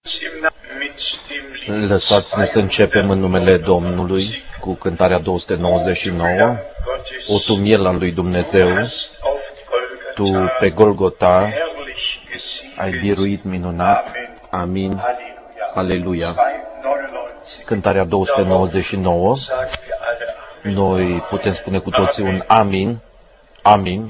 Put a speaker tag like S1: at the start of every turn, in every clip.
S1: Lăsați-ne să începem în numele Domnului cu cântarea 299. O tu miel al lui Dumnezeu, tu pe Golgota ai biruit minunat. Amin. Aleluia. Cântarea 299. Noi putem spune cu toții un amin. Amin.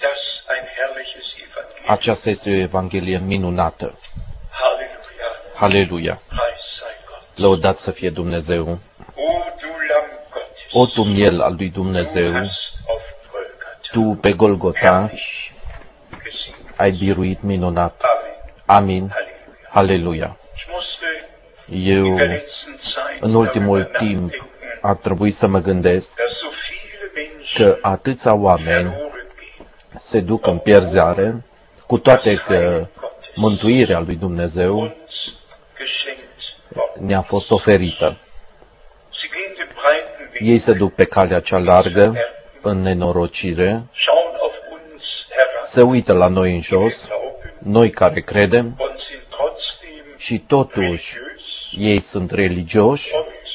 S1: Aceasta este o Evanghelie minunată. Haleluia! Lăudat să fie Dumnezeu! O tu miel al lui Dumnezeu, tu pe Golgota ai biruit minunat. Amin. Haleluia! Eu, în ultimul timp, a trebuit să mă gândesc că atâția oameni se duc în pierzare, cu toate că mântuirea lui Dumnezeu ne-a fost oferită. Ei se duc pe calea cea largă, în nenorocire, se uită la noi în jos, noi care credem, și totuși ei sunt religioși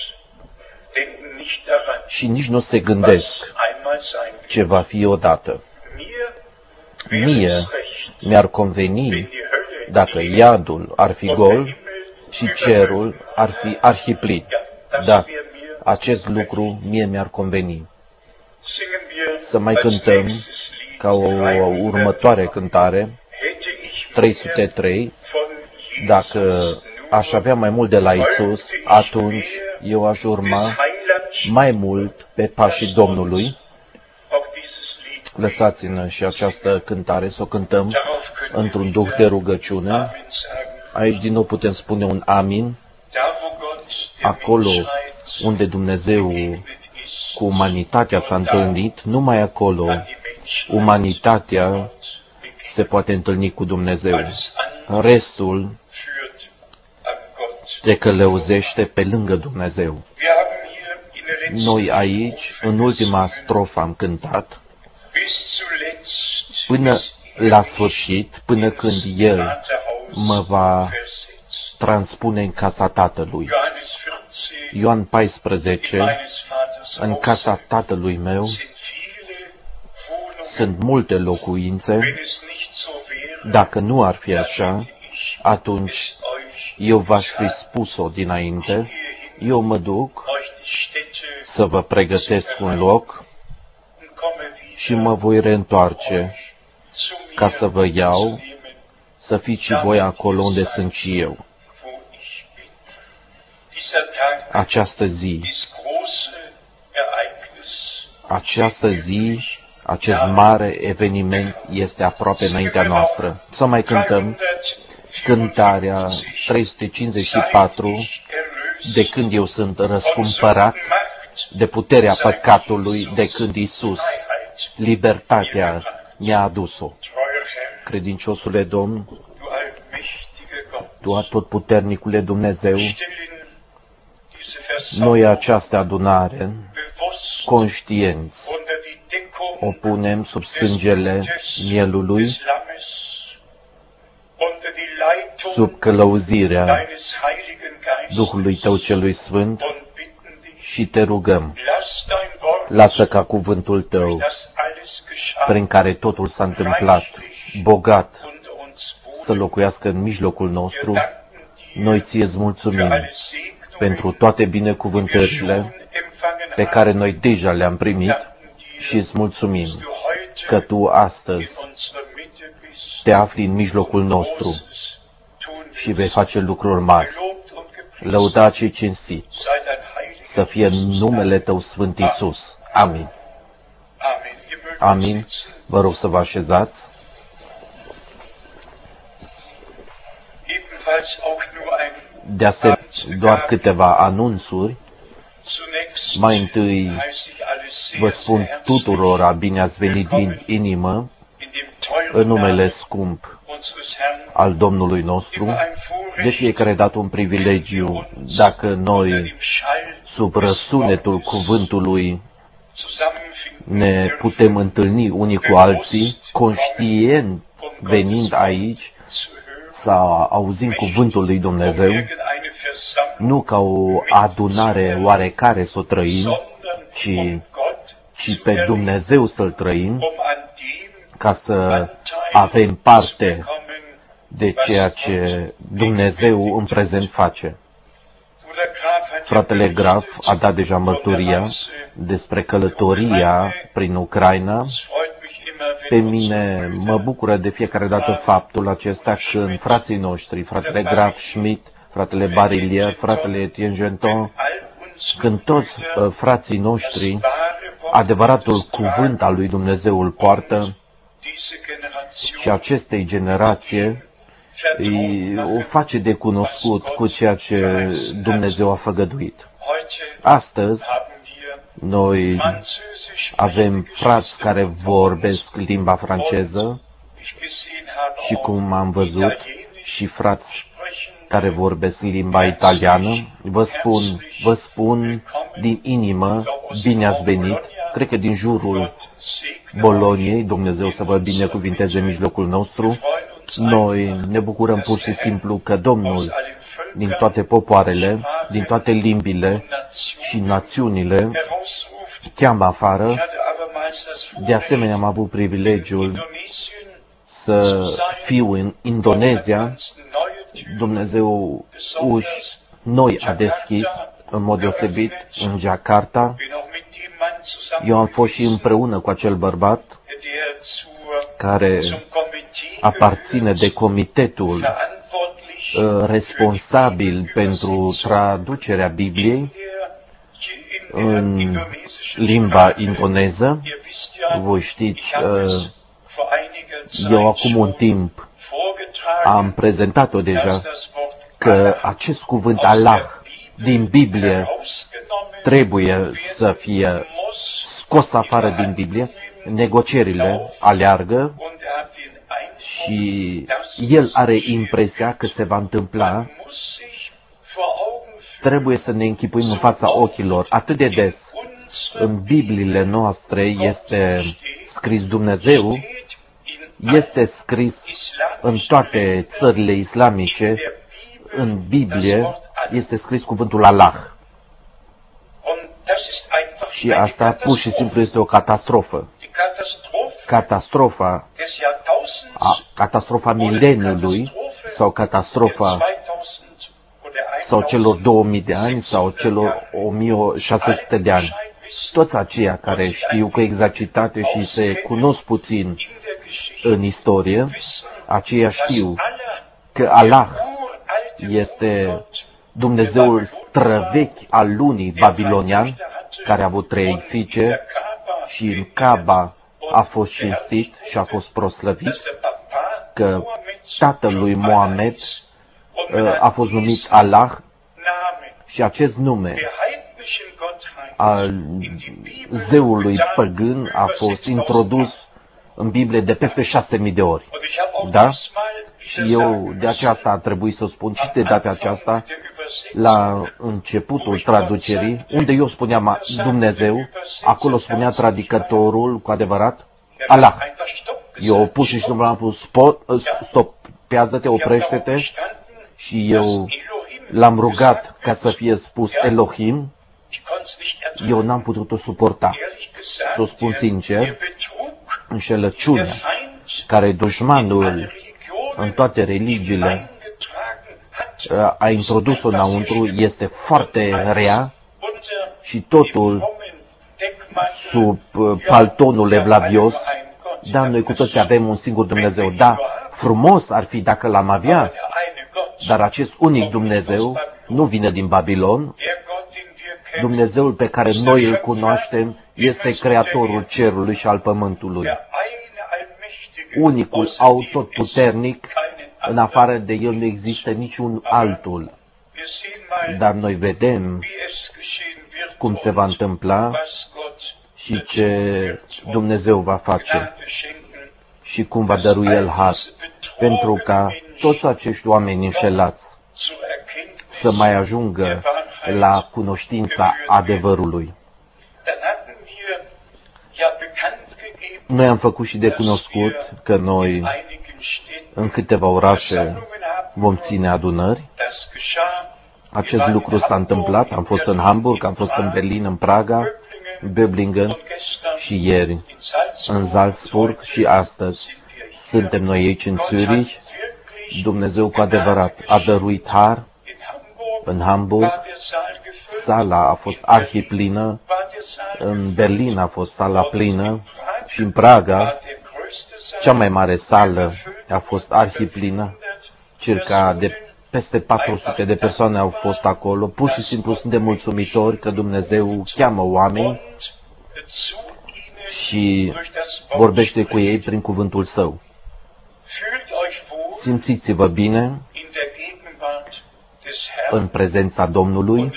S1: și nici nu se gândesc ce va fi odată. Mie mi-ar conveni dacă iadul ar fi gol și cerul ar fi arhiplin. Da, acest lucru mie mi-ar conveni. Să mai cântăm ca o următoare cântare, 303, dacă aș avea mai mult de la Isus, atunci eu aș urma mai mult pe pașii Domnului. Lăsați-ne și această cântare să o cântăm într-un duh de rugăciune. Aici din nou putem spune un amin. Acolo unde Dumnezeu cu umanitatea s-a întâlnit, numai acolo umanitatea se poate întâlni cu Dumnezeu. Restul te călăuzește pe lângă Dumnezeu. Noi aici, în ultima strofă, am cântat până la sfârșit, până când El mă va transpune în casa Tatălui. Ioan 14, în casa Tatălui meu sunt multe locuințe. Dacă nu ar fi așa, atunci eu v-aș fi spus-o dinainte. Eu mă duc să vă pregătesc un loc și mă voi reîntoarce ca să vă iau, să fiți și voi acolo unde sunt și eu. Această zi, acest mare eveniment este aproape înaintea noastră. Să mai cântăm cântarea 354, de când eu sunt răscumpărat de puterea păcatului, de când Iisus libertatea mi-a adus-o. Credinciosule Domn, Tu atotputernicule Dumnezeu, noi această adunare, conștienți, o punem sub sângele mielului, sub călăuzirea Duhului Tău celui Sfânt și Te rugăm, lasă ca cuvântul Tău, prin care totul s-a întâmplat, bogat, să locuiască în mijlocul nostru. Noi Ție-ți mulțumim pentru toate binecuvântările pe care noi deja le-am primit și îți mulțumim că Tu astăzi te afli în mijlocul nostru și vei face lucruri mari. Lăudat și cinstit să fie numele Tău Sfânt Iisus. Amin. Amin. Vă rog să vă așezați. De asemenea, doar câteva anunțuri. Mai întâi, vă spun tuturora bine ați venit din inimă, în numele scump al Domnului nostru. De fiecare dată un privilegiu, dacă noi, sub răsunetul cuvântului, ne putem întâlni unii cu alții, conștient venind aici, să auzim cuvântul lui Dumnezeu, nu ca o adunare oarecare să o trăim, ci pe Dumnezeu să-L trăim, ca să avem parte de ceea ce Dumnezeu în prezent face. Fratele Graf a dat deja mărturia despre călătoria prin Ucraina. Pe mine mă bucură de fiecare dată faptul acesta când frații noștri, fratele Graf Schmidt, fratele Barilier, fratele Etienne Genton, când toți frații noștri adevăratul cuvânt al lui Dumnezeu îl poartă și acestei generație o face de cunoscut cu ceea ce Dumnezeu a făgăduit. Astăzi, noi avem frați care vorbesc limba franceză și, cum am văzut, și frați care vorbesc limba italiană. Vă spun din inimă, bine ați venit. Cred că din jurul Boloniei, Dumnezeu să vă binecuvinteze în mijlocul nostru. Noi ne bucurăm pur și simplu că Domnul, din toate popoarele, din toate limbile și națiunile, cheamă afară. De asemenea, am avut privilegiul să fiu în Indonezia. Dumnezeu noi a deschis în mod deosebit în Jakarta. Eu am fost și împreună cu acel bărbat care aparține de comitetul responsabil pentru traducerea Bibliei în limba indoneză. Voi știți, eu acum un timp am prezentat-o deja, că acest cuvânt Allah din Biblie trebuie să fie scos afară din Biblie. Negocierile aleargă și el are impresia că se va întâmpla. Trebuie să ne închipuim în fața ochilor. Atât de des în Bibliile noastre este scris Dumnezeu, este scris în toate țările islamice, în Biblie este scris cuvântul Allah. Și asta pur și simplu este o catastrofă. Catastrofa mileniului sau catastrofa sau celor 2000 de ani sau celor 1600 de ani. Toți aceia care știu cu exactitate și se cunosc puțin în istorie, aceia știu că Allah este Dumnezeul străvechi al lunii babilonian, care a avut 3 fiice și în Kaaba a fost cinstit și a fost proslăvit, că tatăl lui Mohamed a fost numit Allah și acest nume al zeului păgân a fost introdus în Biblie de peste 6.000 de ori. Da? Și eu de aceasta a trebuit să spun și de data aceasta, la începutul traducerii, unde eu spuneam Dumnezeu, acolo spunea traducătorul cu adevărat Allah. Eu pur și simplu am pus stopează-te, oprește-te, și eu l-am rugat ca să fie spus Elohim. Eu n-am putut-o suporta. Să o spun sincer, înșelăciunea care dușmanul în toate religiile a introdus-o înăuntru este foarte rea și totul sub paltonul evlavios. Dar noi cu toți avem un singur Dumnezeu. Da, frumos ar fi dacă l-am avea, dar acest unic Dumnezeu nu vine din Babilon. Dumnezeul pe care noi îl cunoaștem este Creatorul cerului și al pământului. Unicul autoputernic, în afară de El nu există niciun altul. Dar noi vedem cum se va întâmpla și ce Dumnezeu va face și cum va dărui El har, pentru ca toți acești oameni înșelați să mai ajungă la cunoștința adevărului. Noi am făcut și de cunoscut că noi în câteva orașe vom ține adunări. Acest lucru s-a întâmplat, am fost în Hamburg, am fost în Berlin, în Praga, în Böblingen și ieri în Salzburg și astăzi suntem noi aici în Zürich. Dumnezeu cu adevărat a dăruit har. În Hamburg sala a fost arhiplină, în Berlin a fost sala plină și în Praga cea mai mare sală a fost arhiplină. Circa de peste 400 de persoane au fost acolo. Pur și simplu suntem mulțumitori că Dumnezeu cheamă oameni și vorbește cu ei prin cuvântul Său. Simțiți-vă bine în prezența Domnului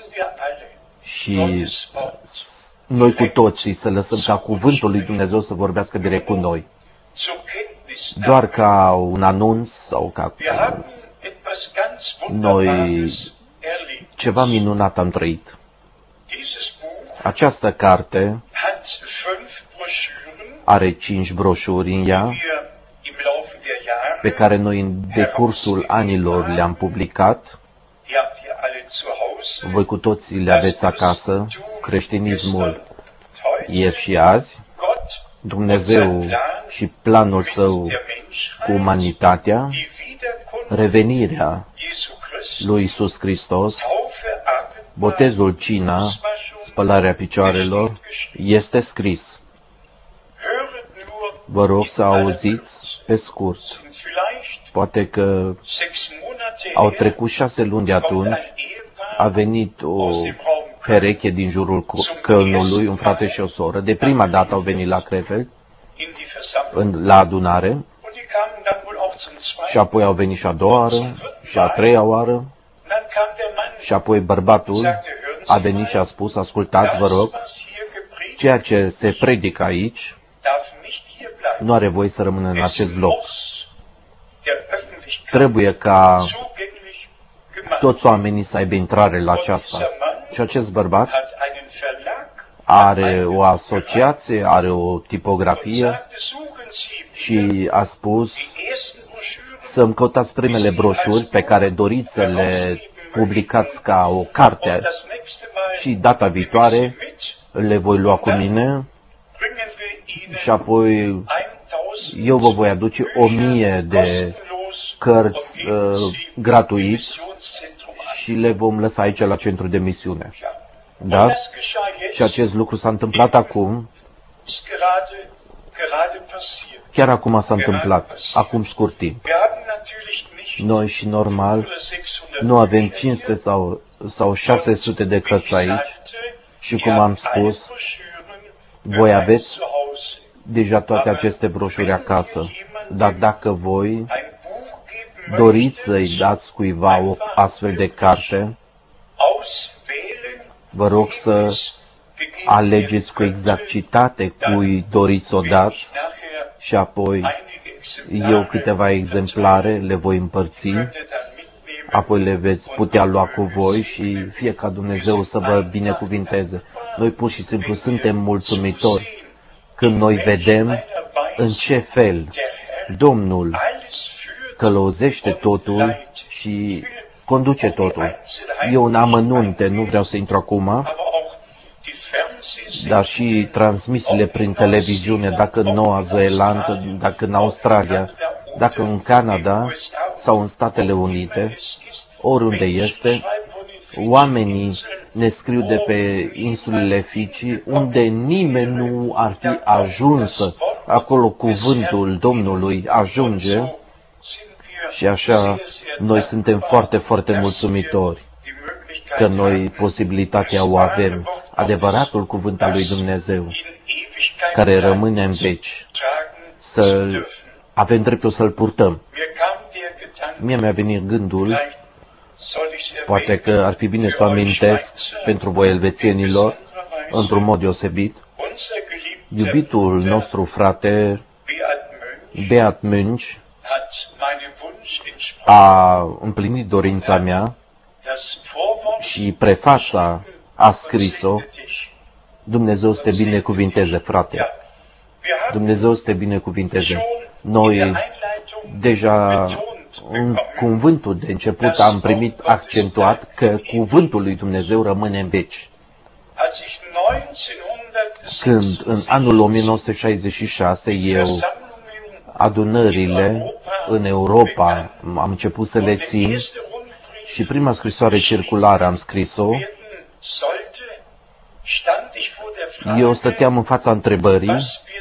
S1: și noi cu toții să lăsăm ca cuvântul lui Dumnezeu să vorbească direct cu noi. Doar ca un anunț sau ca noi ceva minunat am trăit. Această carte are 5 broșuri în ea, pe care noi în decursul anilor le-am publicat. Voi cu toții le aveți acasă. Creștinismul ieri și azi, Dumnezeu și planul Său cu umanitatea, revenirea lui Iisus Hristos, botezul, cina, spălarea picioarelor, este scris. Vă rog să auziți pe scurt. Poate că au trecut 6 luni de atunci, a venit o pereche din jurul Kölnului, un frate și o soră. De prima dată au venit la Krefeld, la adunare, și apoi au venit și a doua oară, și a treia oară, și apoi bărbatul a venit și a spus, ascultați, vă rog, ceea ce se predică aici nu are voie să rămână în acest loc. Trebuie ca toți oamenii să aibă intrare la aceasta. Și acest bărbat are o asociație, are o tipografie și a spus să-mi căutați primele broșuri pe care doriți să le publicați ca o carte și data viitoare le voi lua cu mine și apoi eu vă voi aduce 1000 de cărți gratuit și le vom lăsa aici la centru de misiune. Da? Și acest lucru s-a întâmplat acum. Chiar acum s-a întâmplat, acum scurt timp. Noi și normal nu avem 500 sau 600 de cărți aici și cum am spus, voi aveți deja toate aceste broșuri acasă. Dar dacă voi doriți să-i dați cuiva o astfel de carte, vă rog să alegeți cu exactitate cui doriți să o dați și apoi eu câteva exemplare le voi împărți, apoi le veți putea lua cu voi și fie ca Dumnezeu să vă binecuvinteze. Noi pur și simplu suntem mulțumitori când noi vedem în ce fel Domnul călăuzește totul și conduce totul. Eu în amănunte nu vreau să intru acum, dar și transmisiile prin televiziune, dacă în Noua Zeelandă, dacă în Australia, dacă în Canada sau în Statele Unite, oriunde este, oamenii ne scriu de pe insulele Ficii, unde nimeni nu ar fi ajuns, acolo cuvântul Domnului ajunge și așa noi suntem foarte, foarte mulțumitori că noi posibilitatea o avem, adevăratul cuvânt al lui Dumnezeu, care rămâne în veci, să avem dreptul să-l purtăm. Mie mi-a venit gândul, poate că ar fi bine să o amintesc pentru voi elvețienilor, într-un mod deosebit, iubitul nostru frate, Beat Münch, a împlinit dorința mea și prefața a scris-o. Dumnezeu să te binecuvinteze, frate. Dumnezeu să te binecuvinteze. Noi deja În cuvântul de început am primit accentuat că cuvântul lui Dumnezeu rămâne în veci. Când în anul 1966 eu adunările în Europa am început să le țin și prima scrisoare circulară am scris-o, eu stăteam în fața întrebării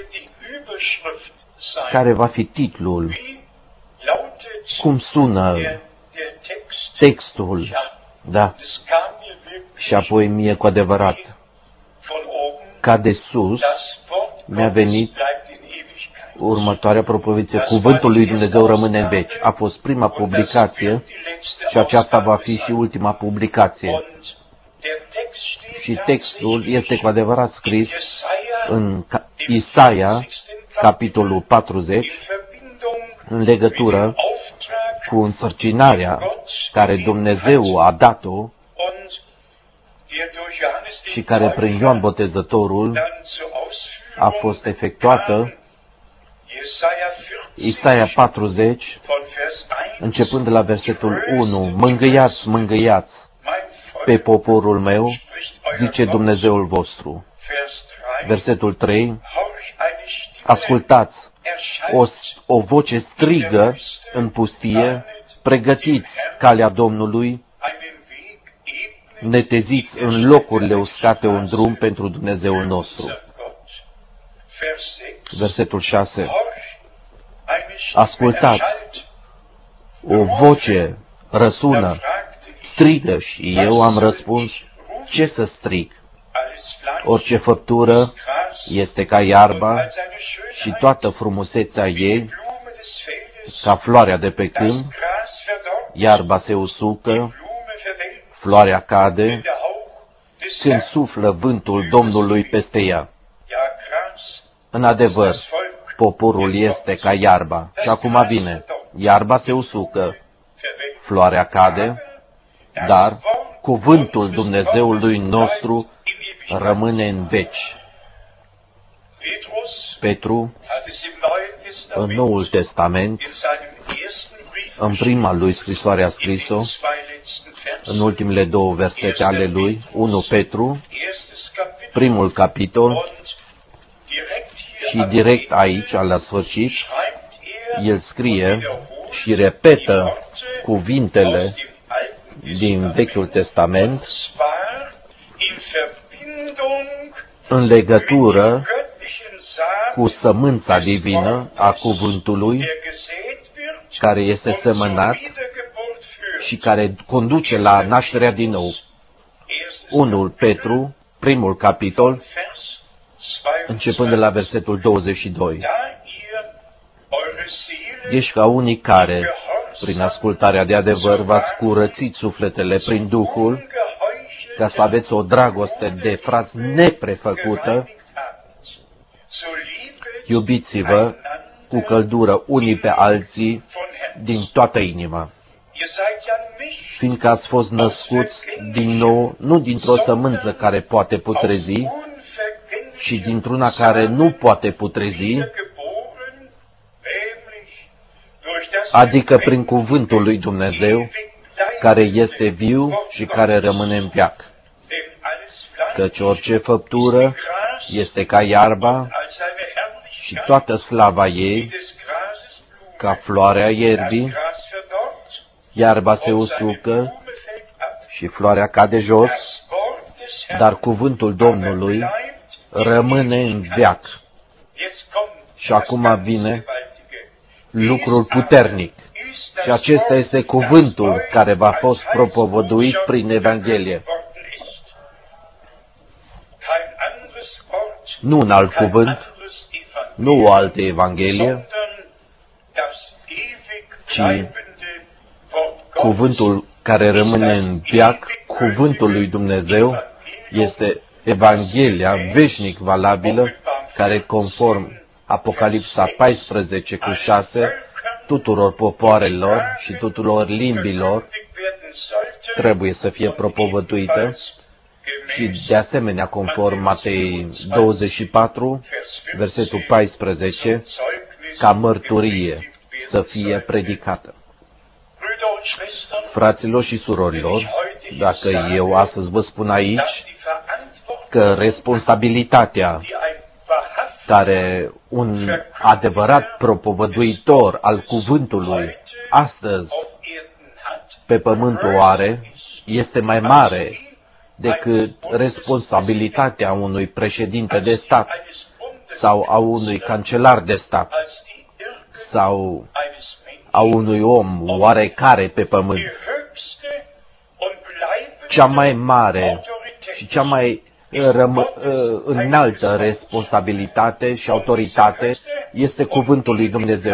S1: care va fi titlul, cum sună textul, da, și apoi mie cu adevărat, ca de sus, mi-a venit următoarea propoziție, cuvântul lui Dumnezeu rămâne în veci. A fost prima publicație și aceasta va fi și ultima publicație. Și textul este cu adevărat scris în Isaia, capitolul 40, în legătură cu însărcinarea care Dumnezeu a dat-o și care prin Ioan Botezătorul a fost efectuată. Isaia 40, începând de la versetul 1, mângâiați, mângâiați pe poporul meu, zice Dumnezeul vostru. Versetul 3, ascultați, o voce strigă în pustie, pregătiți calea Domnului, neteziți în locurile uscate un drum pentru Dumnezeul nostru. Versetul 6, ascultați, o voce răsună, strigă, și eu am răspuns, ce să strig? Orice făptură este ca iarba și toată frumusețea ei ca floarea de pe câmp, iarba se usucă, floarea cade, când suflă vântul Domnului peste ea. În adevăr, poporul este ca iarba. Și acum vine, iarba se usucă, floarea cade, dar cuvântul Dumnezeului nostru rămâne în veci. Petru, în Noul Testament, în prima lui scrisoare a scris-o, în ultimele două versete ale lui, 1 Petru, primul capitol, și direct aici, la sfârșit, el scrie și repetă cuvintele din Vechiul Testament în legătură cu sămânța divină a cuvântului care este semănat și care conduce la nașterea din nou. 1 Petru, primul capitol, începând de la versetul 22. Ești ca unii care, prin ascultarea de adevăr, v-ați curățit sufletele prin Duhul, ca să aveți o dragoste de frați neprefăcută, iubiți-vă cu căldură unii pe alții din toată inima, fiindcă ați fost născuți din nou, nu dintr-o sămânță care poate putrezi, ci dintr-una care nu poate putrezi, adică prin cuvântul lui Dumnezeu, care este viu și care rămâne în veac. Căci orice făptură este ca iarba și toată slava ei, ca floarea ierbii, iarba se usucă și floarea cade jos, dar cuvântul Domnului rămâne în veac. Și acum vine lucrul puternic. Și acesta este cuvântul care v-a fost propovăduit prin Evanghelie. Nu un alt cuvânt, nu o altă Evanghelie, ci cuvântul care rămâne în veac, cuvântul lui Dumnezeu, este Evanghelia veșnic valabilă, care conform Apocalipsa 14:6, tuturor popoarelor și tuturor limbilor trebuie să fie propovăduită și de asemenea conform Matei 24, versetul 14, ca mărturie să fie predicată. Fraților și surorilor, dacă eu astăzi vă spun aici că responsabilitatea care un adevărat propovăduitor al cuvântului astăzi pe pământ o are, este mai mare decât responsabilitatea unui președinte de stat sau a unui cancelar de stat sau a unui om oarecare pe pământ. Cea mai mare și cea mai înaltă responsabilitate și autoritate este cuvântul lui Dumnezeu.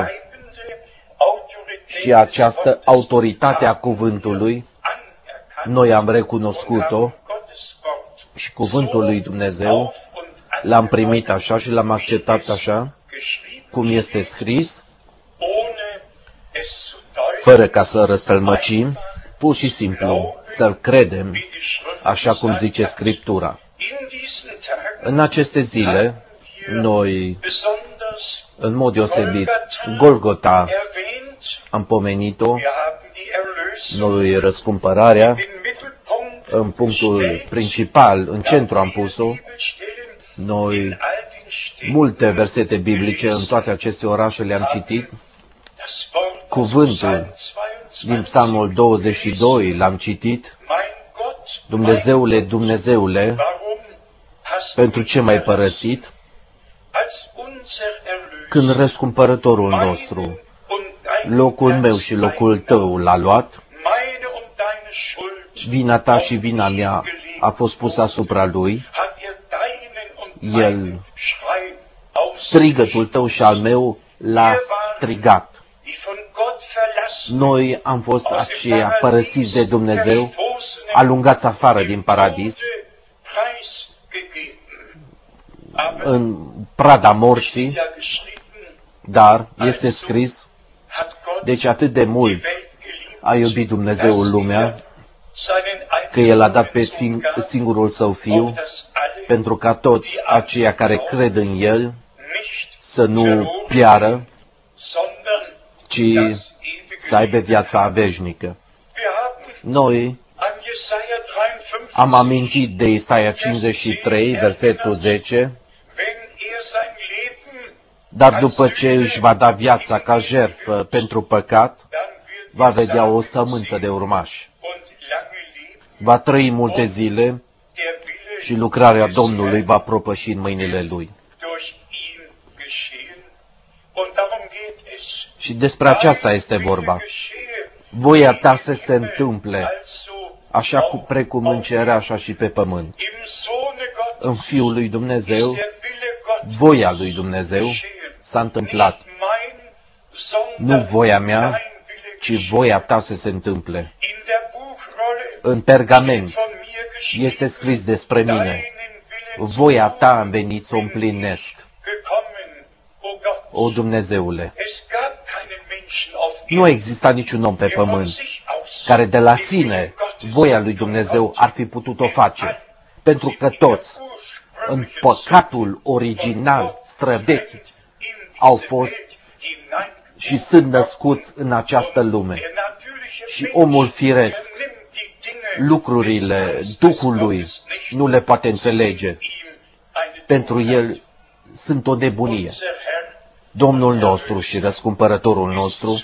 S1: Și această autoritate a cuvântului, noi am recunoscut-o și cuvântul lui Dumnezeu l-am primit așa și l-am acceptat așa, cum este scris, fără ca să răstălmăcim, pur și simplu să-l credem așa cum zice Scriptura. În aceste zile, noi, în mod deosebit, Golgota, am pomenit-o, noi răscumpărarea, în punctul principal, în centru am pus-o, noi multe versete biblice în toate aceste orașe le-am citit, cuvântul din Psalmul 22 l-am citit, Dumnezeule, Dumnezeule, pentru ce m-ai părăsit? Când răscumpărătorul nostru, locul meu și locul tău l-a luat, vina ta și vina mea a fost pusă asupra lui, el, strigătul tău și al meu l-a strigat. Noi am fost aceia părăsiți de Dumnezeu, alungați afară din paradis, în prada morții, dar este scris, deci atât de mult a iubit Dumnezeul lumea, că El a dat pe singurul Său Fiu, pentru ca toți aceia care cred în El să nu piară, ci să aibă viața veșnică. Noi am amintit de Isaia 53, versetul 10, dar după ce își va da viața ca jertfă pentru păcat, va vedea o sămânță de urmași. Va trăi multe zile și lucrarea Domnului va propăși în mâinile Lui. Și despre aceasta este vorba. Voia ta să se întâmple, așa precum în cer, așa și pe pământ. În Fiul lui Dumnezeu, voia lui Dumnezeu s-a întâmplat. Nu voia mea, ci voia ta să se întâmple. În pergament este scris despre mine. Voia ta am venit să o împlinesc. O, Dumnezeule, nu exista niciun om pe pământ care de la sine voia lui Dumnezeu ar fi putut-o face, pentru că toți, în păcatul original, străvechi, au fost și sunt născuți în această lume. Și omul firesc, lucrurile Duhului nu le poate înțelege. Pentru el sunt o nebunie. Domnul nostru și răscumpărătorul nostru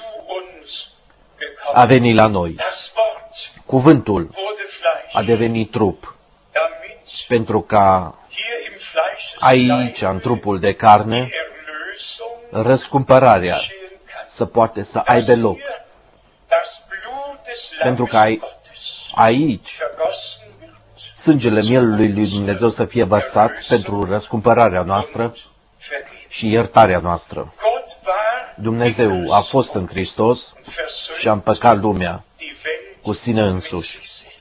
S1: a venit la noi. Cuvântul a devenit trup, pentru ca aici, în trupul de carne, răscumpărarea să poate să aibă loc. Pentru că aici sângele mielului lui Dumnezeu să fie vărsat pentru răscumpărarea noastră și iertarea noastră. Dumnezeu a fost în Hristos și a împăcat lumea cu sine însuși.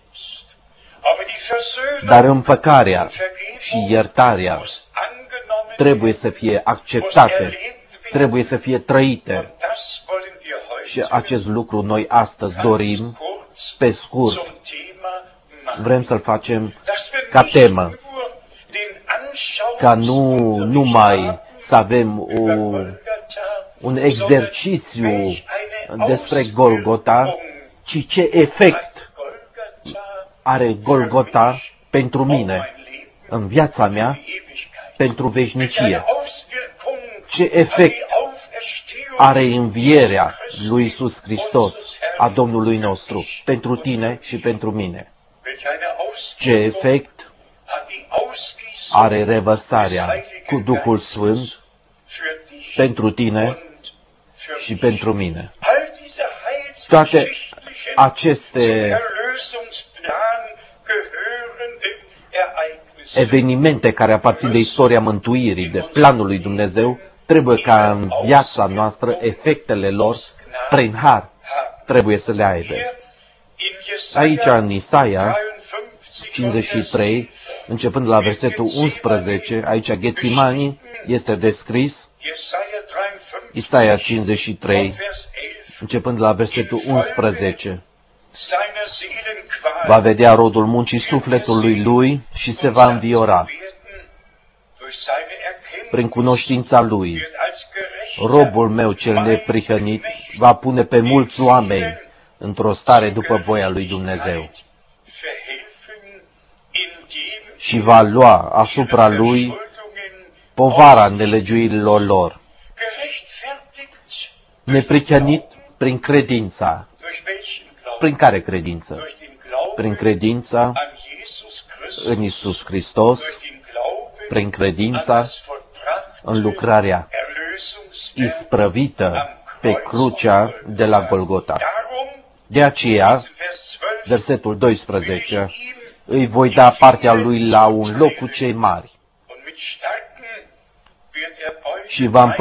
S1: Dar împăcarea și iertarea trebuie să fie acceptate, trebuie să fie trăite. Și acest lucru noi astăzi dorim, pe scurt, vrem să-l facem ca temă, ca nu numai să avem un exercițiu despre Golgota, ci ce efect are Golgota pentru mine, în viața mea, pentru veșnicie. Ce efect are învierea lui Iisus Hristos, a Domnului nostru, pentru tine și pentru mine. Ce efect are revărsarea cu Duhul Sfânt pentru tine și pentru mine. Toate aceste evenimente care aparțin de istoria mântuirii, de planul lui Dumnezeu, trebuie ca în viața noastră efectele lor, prin har, trebuie să le aibă. Aici, în Isaia 53, începând la versetul 11, aici Ghețimani este descris, Isaia 53, începând la versetul 11, va vedea rodul muncii sufletului lui și se va înviora. Prin cunoștința lui, robul meu cel neprihănit va pune pe mulți oameni într-o stare după voia lui Dumnezeu și va lua asupra lui povara nelegiuirilor lor. Neprihănit prin credința. Prin care credință? Prin credința în Iisus Hristos, prin credința în lucrarea isprăvită pe crucea de la Golgota. De aceea, versetul 12, îi voi da partea lui la un loc cu cei mari și va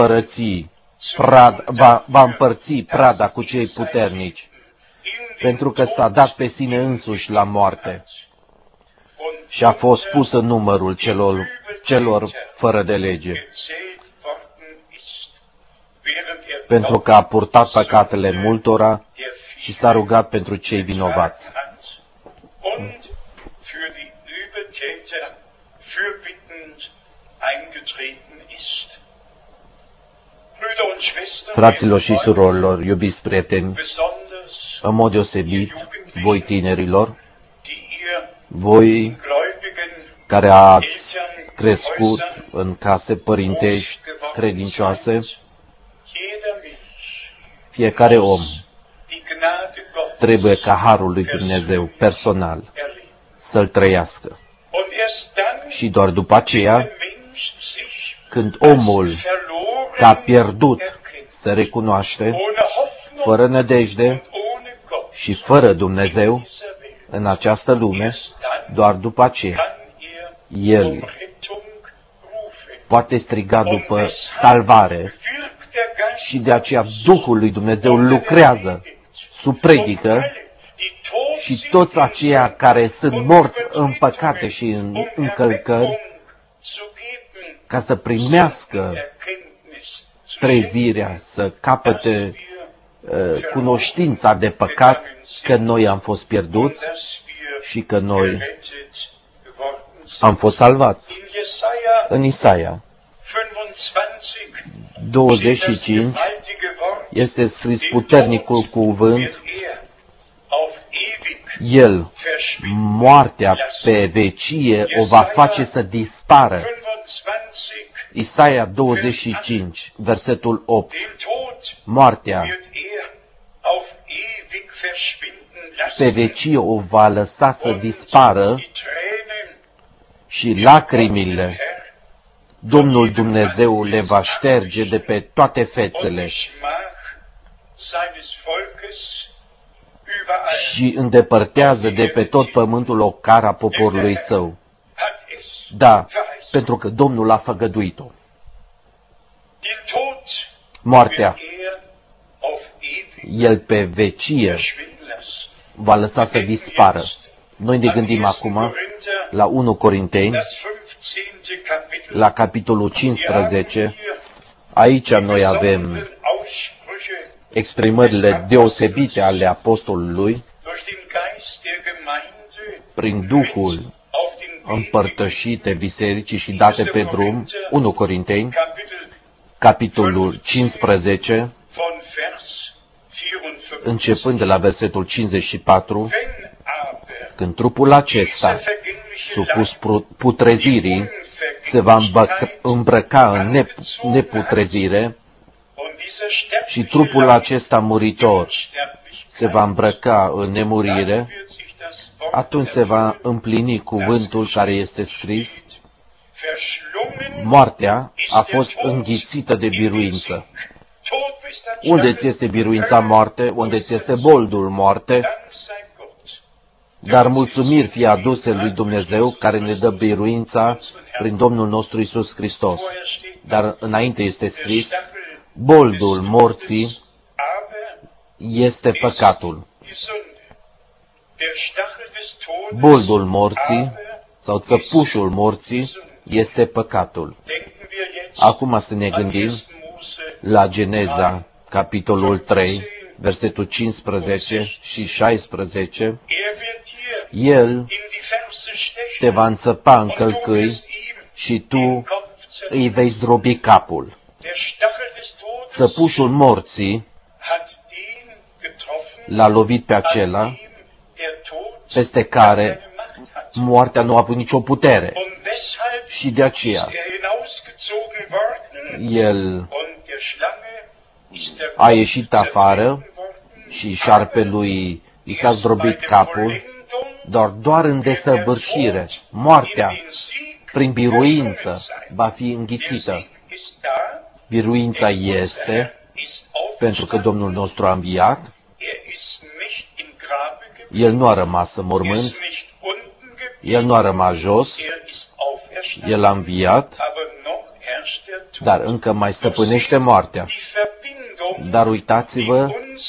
S1: împărți prada cu cei puternici, pentru că s-a dat pe sine însuși la moarte și a fost pus în numărul celor fără de lege, pentru că a purtat păcatele multora și s-a rugat pentru cei vinovați. Fraților și surorilor, iubiți prieteni, în mod deosebit, voi tinerilor, voi care ați crescut în case părintești credincioase, fiecare om trebuie ca harul lui Dumnezeu personal să-l trăiască. Și doar după aceea, când omul s-a pierdut se recunoaște, fără nădejde și fără Dumnezeu în această lume, doar după aceea el poate striga după salvare și de aceea Duhul lui Dumnezeu lucrează sub predică și toți aceia care sunt morți în păcate și în încălcări, ca să primească trezirea, să capete cunoștința de păcat, că noi am fost pierduți și că noi am fost salvați. În Isaia 25 este scris puternicul cuvânt, el, moartea pe vecie, o va face să dispară. Isaia 25, versetul 8. Moartea pe vecie o va lăsa să dispară și lacrimile Domnul Dumnezeu le va șterge de pe toate fețele și îndepărtează de pe tot pământul ocara poporului său. Da, pentru că Domnul a făgăduit-o. Moartea, el pe vecie va lăsa să dispară. Noi ne gândim acum la 1 Corinteni, la capitolul 15. Aici noi avem exprimările deosebite ale apostolului prin Duhul împărtășite bisericii și date pe drum. 1 Corinteni, capitolul 15, începând de la versetul 54, când trupul acesta, supus putrezirii, se va îmbrăca în neputrezire și trupul acesta muritor se va îmbrăca în nemurire, atunci se va împlini cuvântul care este scris: moartea a fost înghițită de biruință. Unde ți este biruința, moarte? Unde ți este boldul, moarte? Dar mulțumiri fie aduse lui Dumnezeu, care ne dă biruința prin Domnul nostru Iisus Hristos. Dar înainte este scris: boldul morții este păcatul. Boldul morții sau țăpușul morții este păcatul. Acum să ne gândim la Geneza, capitolul 3, versetul 15 și 16. El te va înțăpa în călcâi și tu îi vei zdrobi capul. Țăpușul morții l-a lovit pe acela peste care moartea nu a avut nicio putere. Și de aceea el a ieșit afară și șarpelui i s-a zdrobit capul, doar în desăvârșire. Moartea, prin biruință, va fi înghițită. Biruința este pentru că Domnul nostru a înviat. El nu a rămas în mormânt, El nu a rămas jos, El a înviat, dar încă mai stăpânește moartea. Dar uitați-vă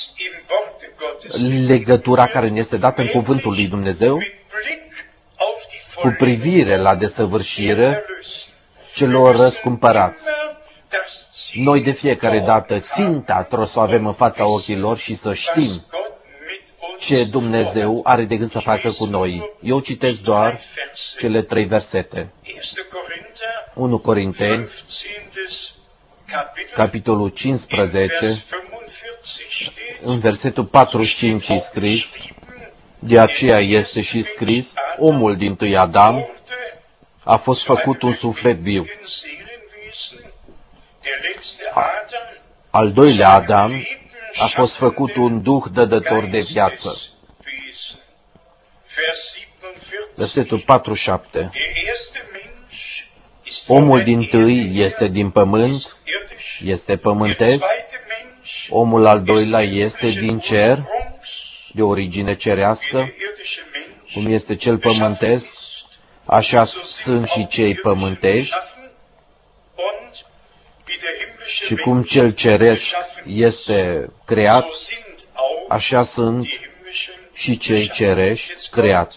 S1: legătura care ne este dată în cuvântul lui Dumnezeu cu privire la desăvârșire celor răscumpărați. Noi de fiecare dată ținta trebuie să o avem în fața ochilor și să știm ce Dumnezeu are de gând să facă cu noi. Eu citesc doar cele 3 versete. 1 Corinteni, capitolul 15, în versetul 45 e scris: de aceea este și scris, omul dintâi Adam a fost făcut un suflet viu. Al doilea Adam a fost făcut un duh dădător de viață. Versetul 47. Omul dintâi este din pământ, este pământesc. Omul al doilea este din cer, de origine cerească. Cum este cel pământesc, așa sunt și cei pământești. Și cum cel ceresc este creat, așa sunt și cei cerești creați.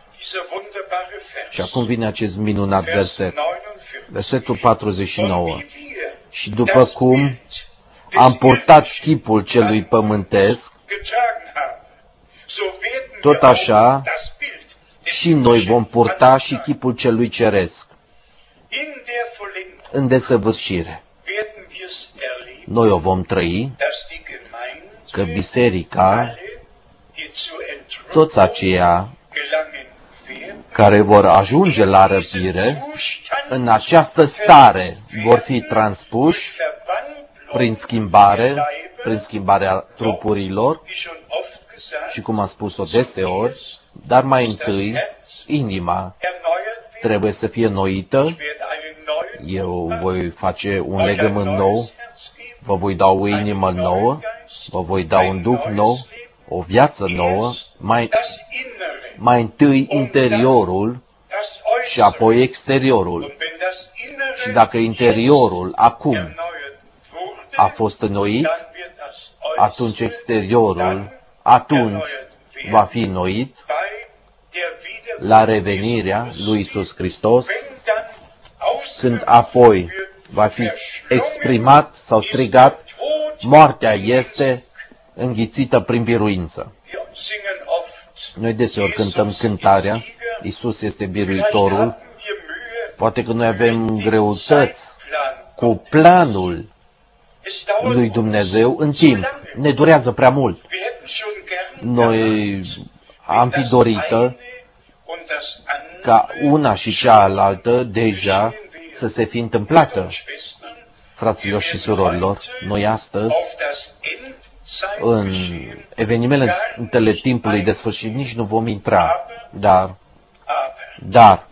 S1: Și acum vine acest minunat verset. Versetul 49. Și după cum am purtat chipul celui pământesc, tot așa și noi vom purta și chipul celui ceresc în desăvârșire. Noi o vom trăi, că biserica, toți aceia care vor ajunge la răpire, în această stare vor fi transpuși prin schimbarea trupurilor, și cum am spus-o deseori, dar mai întâi, inima trebuie să fie înnoită. Eu voi face un legământ nou, vă voi da o inimă nouă, vă voi da un duh nou, o viață nouă, mai întâi interiorul și apoi exteriorul. Și dacă interiorul acum a fost înnoit, atunci exteriorul va fi înnoit la revenirea lui Iisus Hristos, când apoi va fi exprimat sau strigat: moartea este înghițită prin biruință. Noi deseori cântăm cântarea Iisus este biruitorul. Poate că noi avem greutăți cu planul lui Dumnezeu în timp. Ne durează prea mult. Noi am fi dorită ca una și cealaltă deja să se fi întâmplată. Fraților și surorilor, noi astăzi, în evenimentele timpului de sfârșit, nici nu vom intra, dar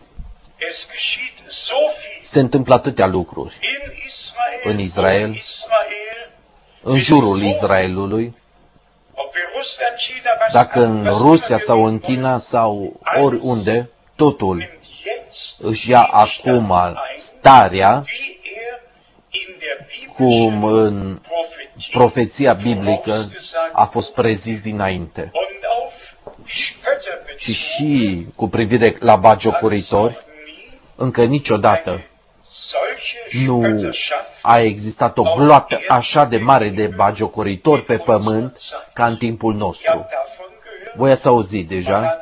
S1: se întâmplă atâtea lucruri în Israel, în jurul Israelului, dacă în Rusia sau în China sau oriunde, totul își ia acum starea cum în profeția biblică a fost prezis dinainte. Și cu privire la bagiocoritori, încă niciodată nu a existat o gloată așa de mare de bagiocoritori pe pământ ca în timpul nostru. Voi ați auzit deja,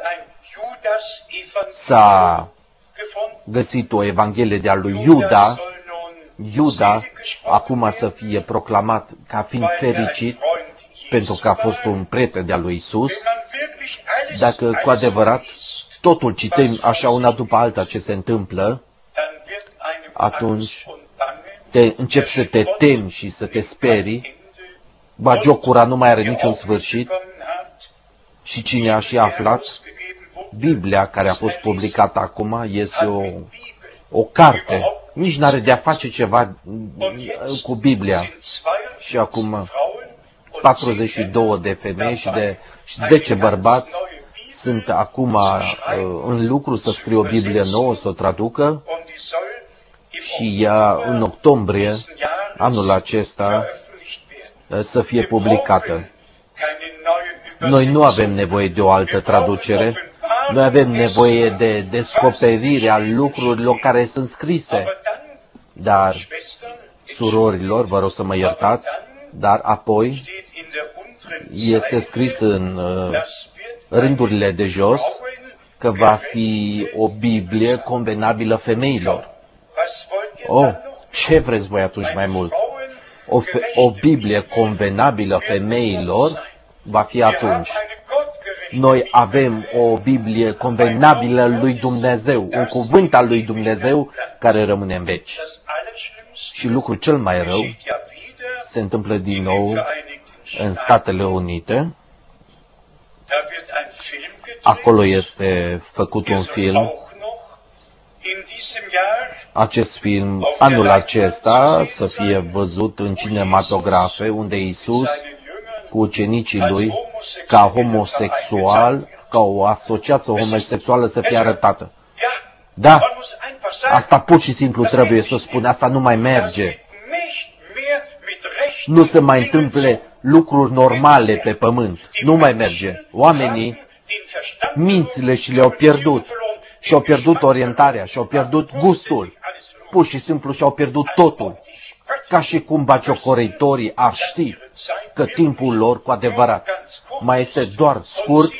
S1: s-a găsit o evanghelie de-a lui Iuda, Iuda acum să fie proclamat ca fiind fericit pentru că a fost un prieten de-a lui Isus. Dacă cu adevărat totul citim așa una după alta ce se întâmplă, atunci începi să te temi și să te sperii, bagiocura nu mai are niciun sfârșit și cine a și aflat, Biblia care a fost publicată acum este o carte, nici n-are de-a face ceva cu Biblia. Și acum 42 de femei și 10 bărbați sunt acum în lucru să scrie o Biblie nouă, să o traducă și ea în octombrie anul acesta să fie publicată. Noi nu avem nevoie de o altă traducere, noi avem nevoie de descoperirea lucrurilor care sunt scrise. Dar, surorilor, vă rog să mă iertați, dar apoi este scris în rândurile de jos că va fi o Biblie convenabilă femeilor. Ce vreți voi atunci mai mult? O Biblie convenabilă femeilor va fi atunci. Noi avem o Biblie convenabilă lui Dumnezeu, un cuvânt al lui Dumnezeu care rămâne în veci. Și lucrul cel mai rău se întâmplă din nou în Statele Unite. Acolo este făcut un film. Acest film, anul acesta, să fie văzut în cinematografe, unde Iisus, cu ucenicii lui, ca homosexual, ca o asociație homosexuală să fie arătată. Da, asta pur și simplu trebuie să spun, asta nu mai merge. Nu se mai întâmple lucruri normale pe pământ. Nu mai merge. Oamenii, mințile și le-au pierdut. Și-au pierdut orientarea, și-au pierdut gustul. Pur și simplu și-au pierdut totul. Ca și cum bagiocoritorii ar ști că timpul lor, cu adevărat, mai este doar scurt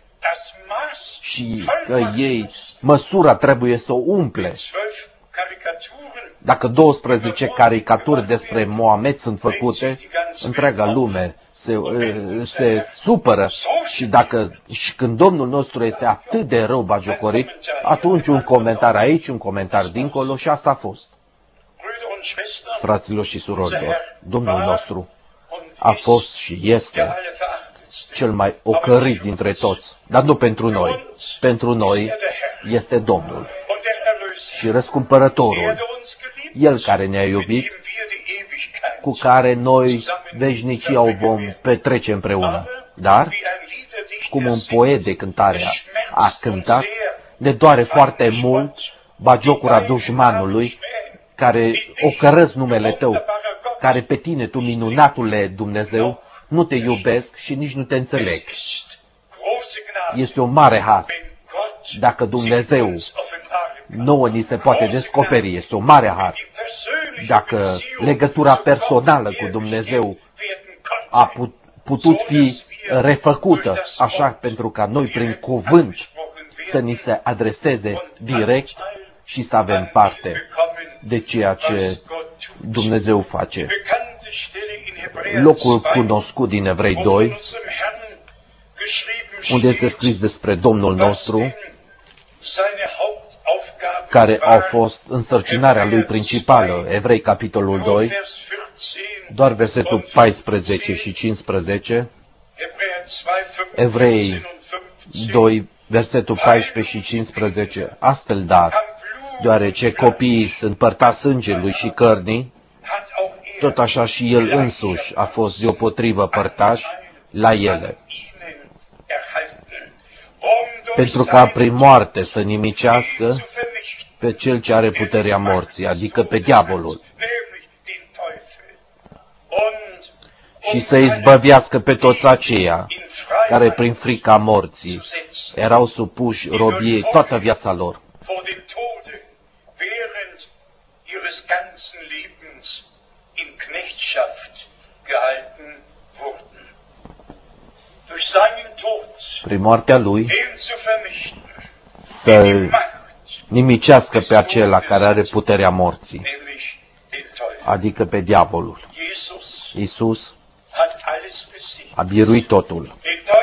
S1: și că ei, măsura trebuie să o umple. Dacă 12 caricaturi despre Mohamed sunt făcute, întreaga lume se supără și când Domnul nostru este atât de rău bagiocorit, atunci un comentar aici, un comentar dincolo și asta a fost. Fraților și surorilor, Domnul nostru a fost și este cel mai ocărit dintre toți, dar nu pentru noi. Pentru noi este Domnul și răscumpărătorul, El care ne-a iubit, cu care noi veșnicia o vom petrece împreună. Dar, cum un poet de cântare a cântat, ne doare foarte mult bagiocura dușmanului care ocărăsc numele Tău, care pe Tine, Tu minunatule Dumnezeu, nu Te iubesc și nici nu Te înțeleg. Este un mare har. Dacă Dumnezeu nouă ni se poate descoperi, este un mare har. Dacă legătura personală cu Dumnezeu a putut fi refăcută, așa pentru ca noi prin cuvânt să ni se adreseze direct și să avem parte de ceea ce Dumnezeu face. Locul cunoscut din Evrei 2, unde este scris despre Domnul nostru, care au fost însărcinarea lui principală, Evrei, capitolul 2, doar versetul 14 și 15, Evrei 2, versetul 14 și 15, astfel dar, deoarece copiii sunt părtați sângelui și cărnii, tot așa și el însuși a fost deopotrivă părtaș la ele, pentru ca prin moarte să nimicească pe cel ce are puterea morții, adică pe diavolul, și să izbăvească pe toți aceia care prin frica morții erau supuși robiei toată viața lor. Prin moartea lui să nimicească pe acela care are puterea morții, adică pe diavolul. Iisus a biruit totul.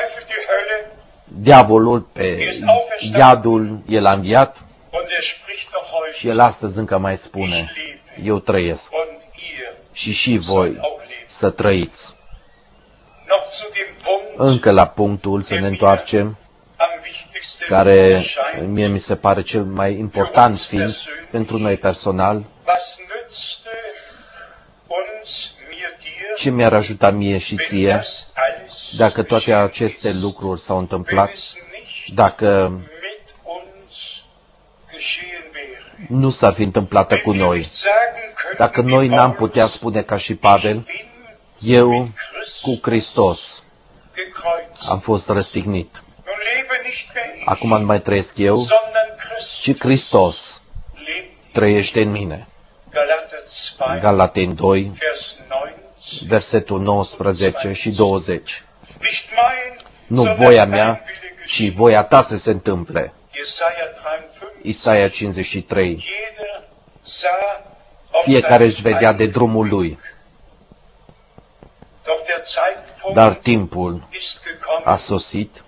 S1: Diavolul pe iadul, el a înviat și el astăzi încă mai spune, eu trăiesc și voi să trăiți. Încă la punctul, să ne întoarcem, care mie mi se pare cel mai important fiind pentru noi personal, ce mi-ar ajuta mie și ție dacă toate aceste lucruri s-au întâmplat, dacă nu s-ar fi întâmplat cu noi, dacă noi n-am putea spune ca și Pavel, eu cu Hristos am fost răstignit. Acum nu mai trăiesc eu, ci Hristos trăiește în mine. Galateni 2, versetul 19 și 20. Nu voia mea, ci voia ta să se întâmple. Isaia 53. Fiecare își vedea de drumul lui. Dar timpul a sosit,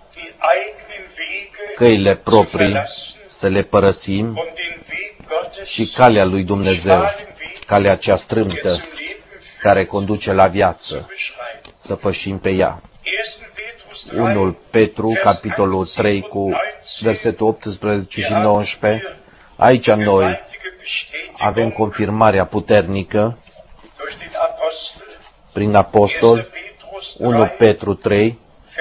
S1: căile proprii să le părăsim și calea lui Dumnezeu, calea cea strâmtă, care conduce la viață, să pășim pe ea. 1 Petru, capitolul 3, cu versetul 18 și 19, aici noi avem confirmarea puternică prin apostol, 1 Petru 3,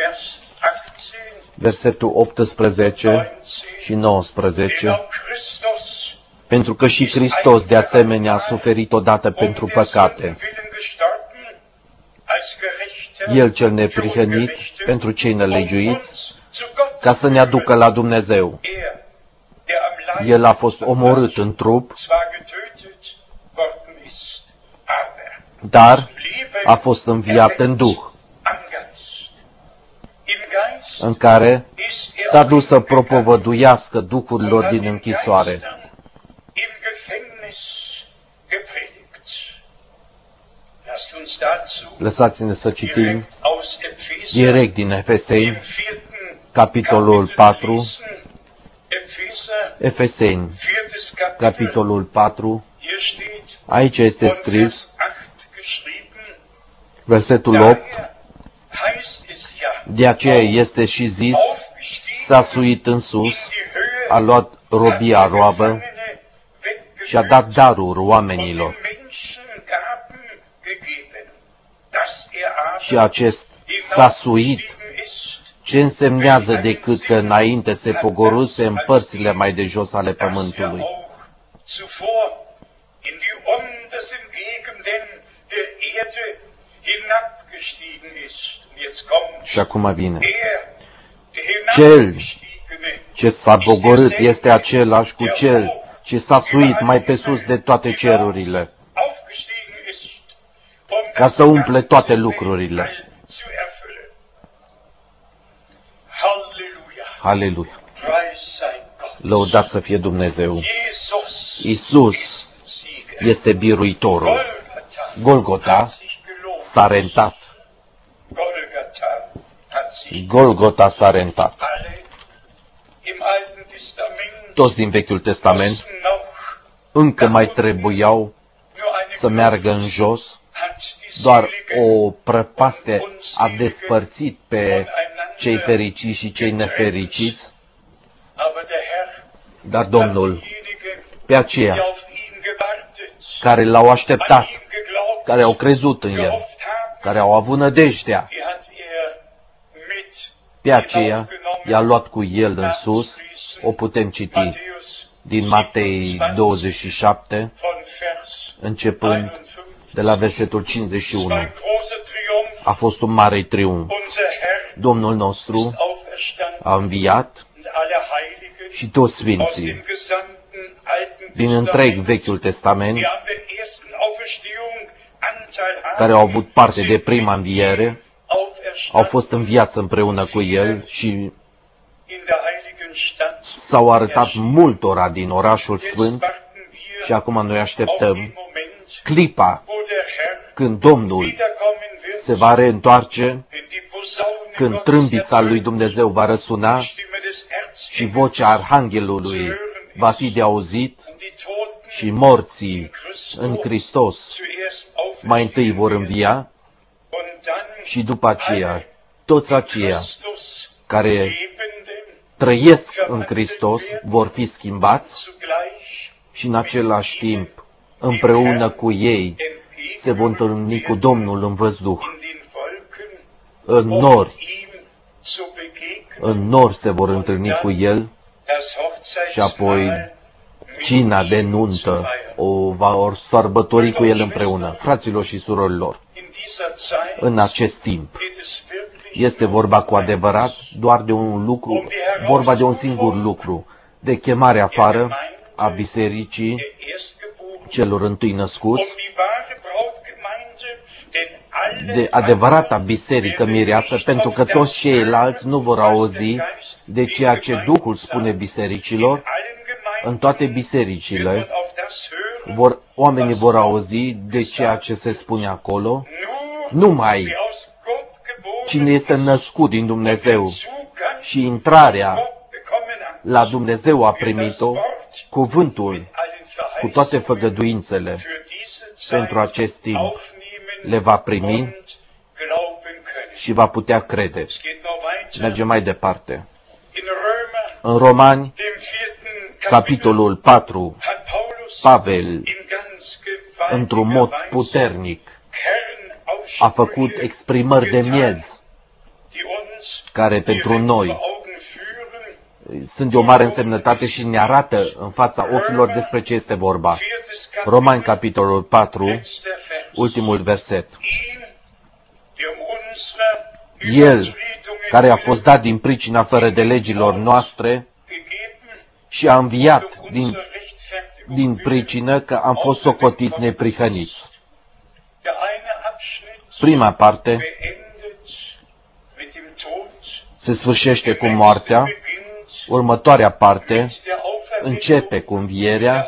S1: versetul 18 și 19, pentru că și Hristos de asemenea a suferit odată pentru păcate, El cel neprihănit pentru cei nelegiuiți, ca să ne aducă la Dumnezeu. El a fost omorât în trup, dar a fost înviat în Duh, în care s-a dus să propovăduiască duhurilor din închisoare. Lăsați-ne să citim direct din Efeseni, capitolul 4, Efeseni, capitolul 4, aici este scris, versetul 8, de aceea este și zis, s-a suit în sus, a luat robia roabă și a dat daruri oamenilor. Și acest s-a suit, ce însemnează decât că înainte se pogorâse în părțile mai de jos ale pământului. Și acum vine. Cel ce s-a pogorât este același cu cel ce s-a suit mai pe sus de toate cerurile, ca să umple toate lucrurile. Aleluia! Lăudat să fie Dumnezeu! Iisus este biruitorul. Golgota s-a rentat. Golgota s-a rentat. Toți din Vechiul Testament încă mai trebuiau să meargă în jos, doar o prăpastie a despărțit pe cei fericiți și cei nefericiți, dar Domnul, pe aceia care l-au așteptat, care au crezut în El, care au avut nădejdea, pe aceea i-a luat cu El în sus. O putem citi din Matei 27, începând de la versetul 51. A fost un mare triumf. Domnul nostru a înviat și toți sfinții din întreg Vechiul Testament, care au avut parte de prima înviere, au fost în viață împreună cu El și s-au arătat multora din orașul sfânt și acum noi așteptăm clipa când Domnul se va reîntoarce, când trâmbița lui Dumnezeu va răsuna și vocea Arhanghelului va fi de auzit și morții în Hristos mai întâi vor învia și după aceea toți aceia care trăiesc în Hristos vor fi schimbați și în același timp împreună cu ei se vor întâlni cu Domnul în văzduh. În nori se vor întâlni cu El și apoi cina de nuntă vor sărbători cu El împreună. Fraților și surorilor, în acest timp este vorba cu adevărat doar de un lucru, vorba de un singur lucru, de chemare afară a bisericii celor întâi născuți, de adevărata biserică mireasă, pentru că toți ceilalți nu vor auzi de ceea ce Duhul spune bisericilor. În toate bisericile oamenii vor auzi de ceea ce se spune acolo. Numai cine este născut din Dumnezeu și intrarea la Dumnezeu a primit-o, cuvântul cu toate făgăduințele pentru acest timp le va primi și va putea crede. Mergem mai departe. În Romani, capitolul 4, Pavel, într-un mod puternic, a făcut exprimări de miez, care pentru noi sunt de o mare însemnătate și ne arată în fața ochilor despre ce este vorba. Romani, capitolul 4, ultimul verset. El, care a fost dat din pricina fără de legilor noastre și a înviat din pricină că am fost socotiți neprihăniți. Prima parte se sfârșește cu moartea, următoarea parte începe cu învierea,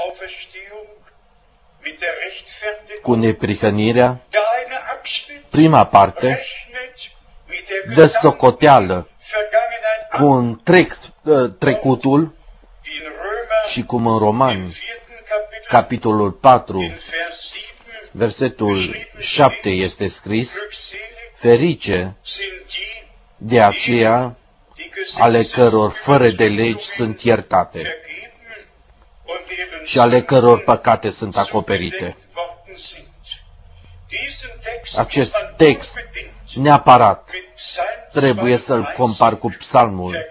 S1: cu neprihănirea. Prima parte dă socoteală cu întreg trecutul și cum în Romani, capitolul 4, versetul 7 este scris, ferice de aceea ale căror fără de legi sunt iertate și ale căror păcate sunt acoperite. Acest text neapărat trebuie să-l compar cu Psalmul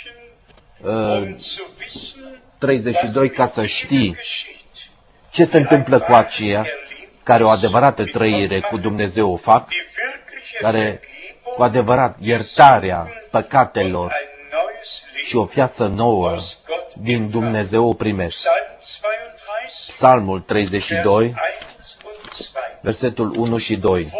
S1: 32 ca să știi ce se întâmplă cu aceia care o adevărată trăire cu Dumnezeu o fac, care cu adevărat iertarea păcatelor și o viață nouă din Dumnezeu o primesc. Psalmul 32, versetul 1 și 2.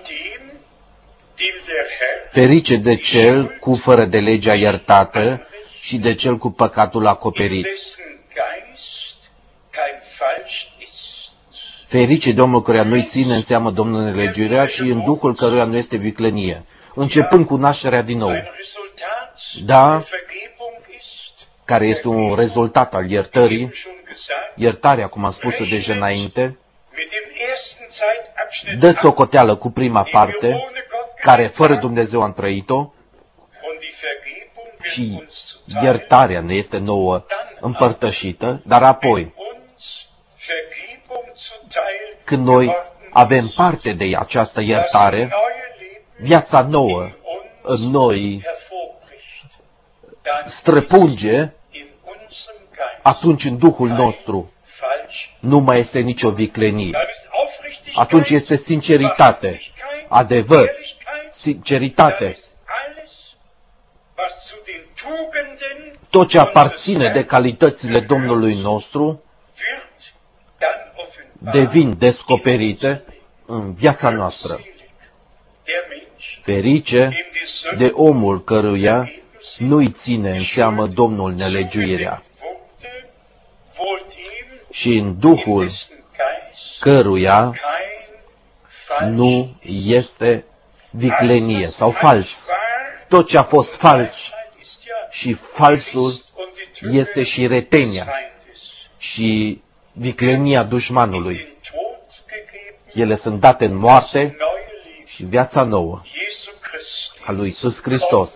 S1: Ferice de cel cu fără de legea iertată și de cel cu păcatul acoperit. Ferice de omul căruia nu-i ține în seamă Domnul nelegiuirea și în Duhul căruia nu este viclenie, începând cu nașterea din nou. Da, care este un rezultat al iertării, iertarea, cum am spus-o deja înainte, dă socoteală cu prima parte, care fără Dumnezeu am trăit-o, și iertarea ne este nouă împărtășită, dar apoi, când noi avem parte de această iertare, viața nouă în noi străpunge, atunci în Duhul nostru nu mai este nicio viclenie. Atunci este sinceritate, adevăr, sinceritate. Tot ce aparține de calitățile Domnului nostru devin descoperite în viața noastră. Ferice de omul căruia nu-i ține în seamă Domnul nelegiuirea și în Duhul căruia nu este viclenie sau fals. Tot ce a fost fals și falsul este și retenia și viclenia dușmanului. Ele sunt date în moarte și viața nouă a lui Iisus Hristos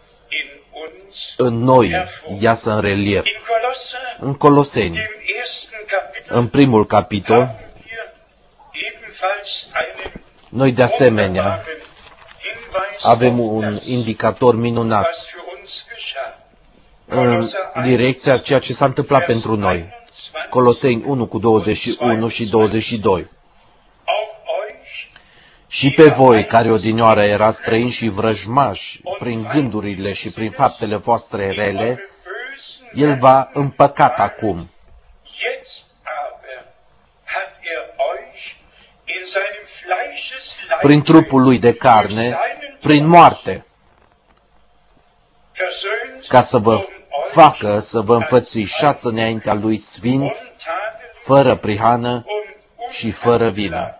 S1: în noi iasă în relief. În Coloseni, în primul capitol, noi de asemenea avem un indicator minunat în direcția ceea ce s-a întâmplat pentru noi. Coloseni 1 cu 21 și 22. Și pe voi, care odinioară erați străini și vrăjmași prin gândurile și prin faptele voastre rele, El v-a împăcat acum. Prin trupul Lui de carne, prin moarte, ca să vă facă să vă înfățișați înaintea Lui sfinți, fără prihană și fără vină.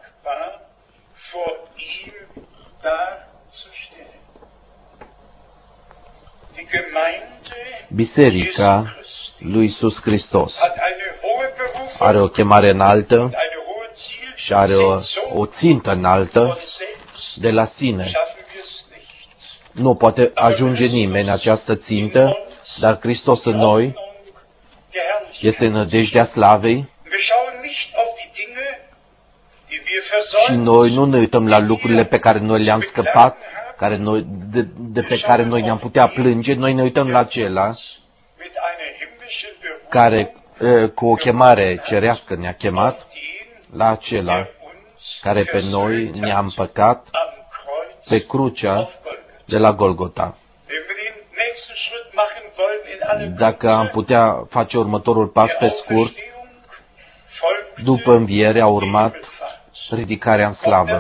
S1: Biserica lui Iisus Hristos are o chemare înaltă și are o țintă înaltă de la sine. Nu poate ajunge nimeni această țintă, dar Hristos în noi este nădejdea slavei și noi nu ne uităm la lucrurile pe care noi le-am scăpat, de pe care noi ne-am putea plânge, noi ne uităm la acela care cu o chemare cerească ne-a chemat, la acela care pe noi ne-a împăcat pe crucea de la Golgota. Dacă am putea face următorul pas pe scurt, după înviere a urmat ridicarea în slavă.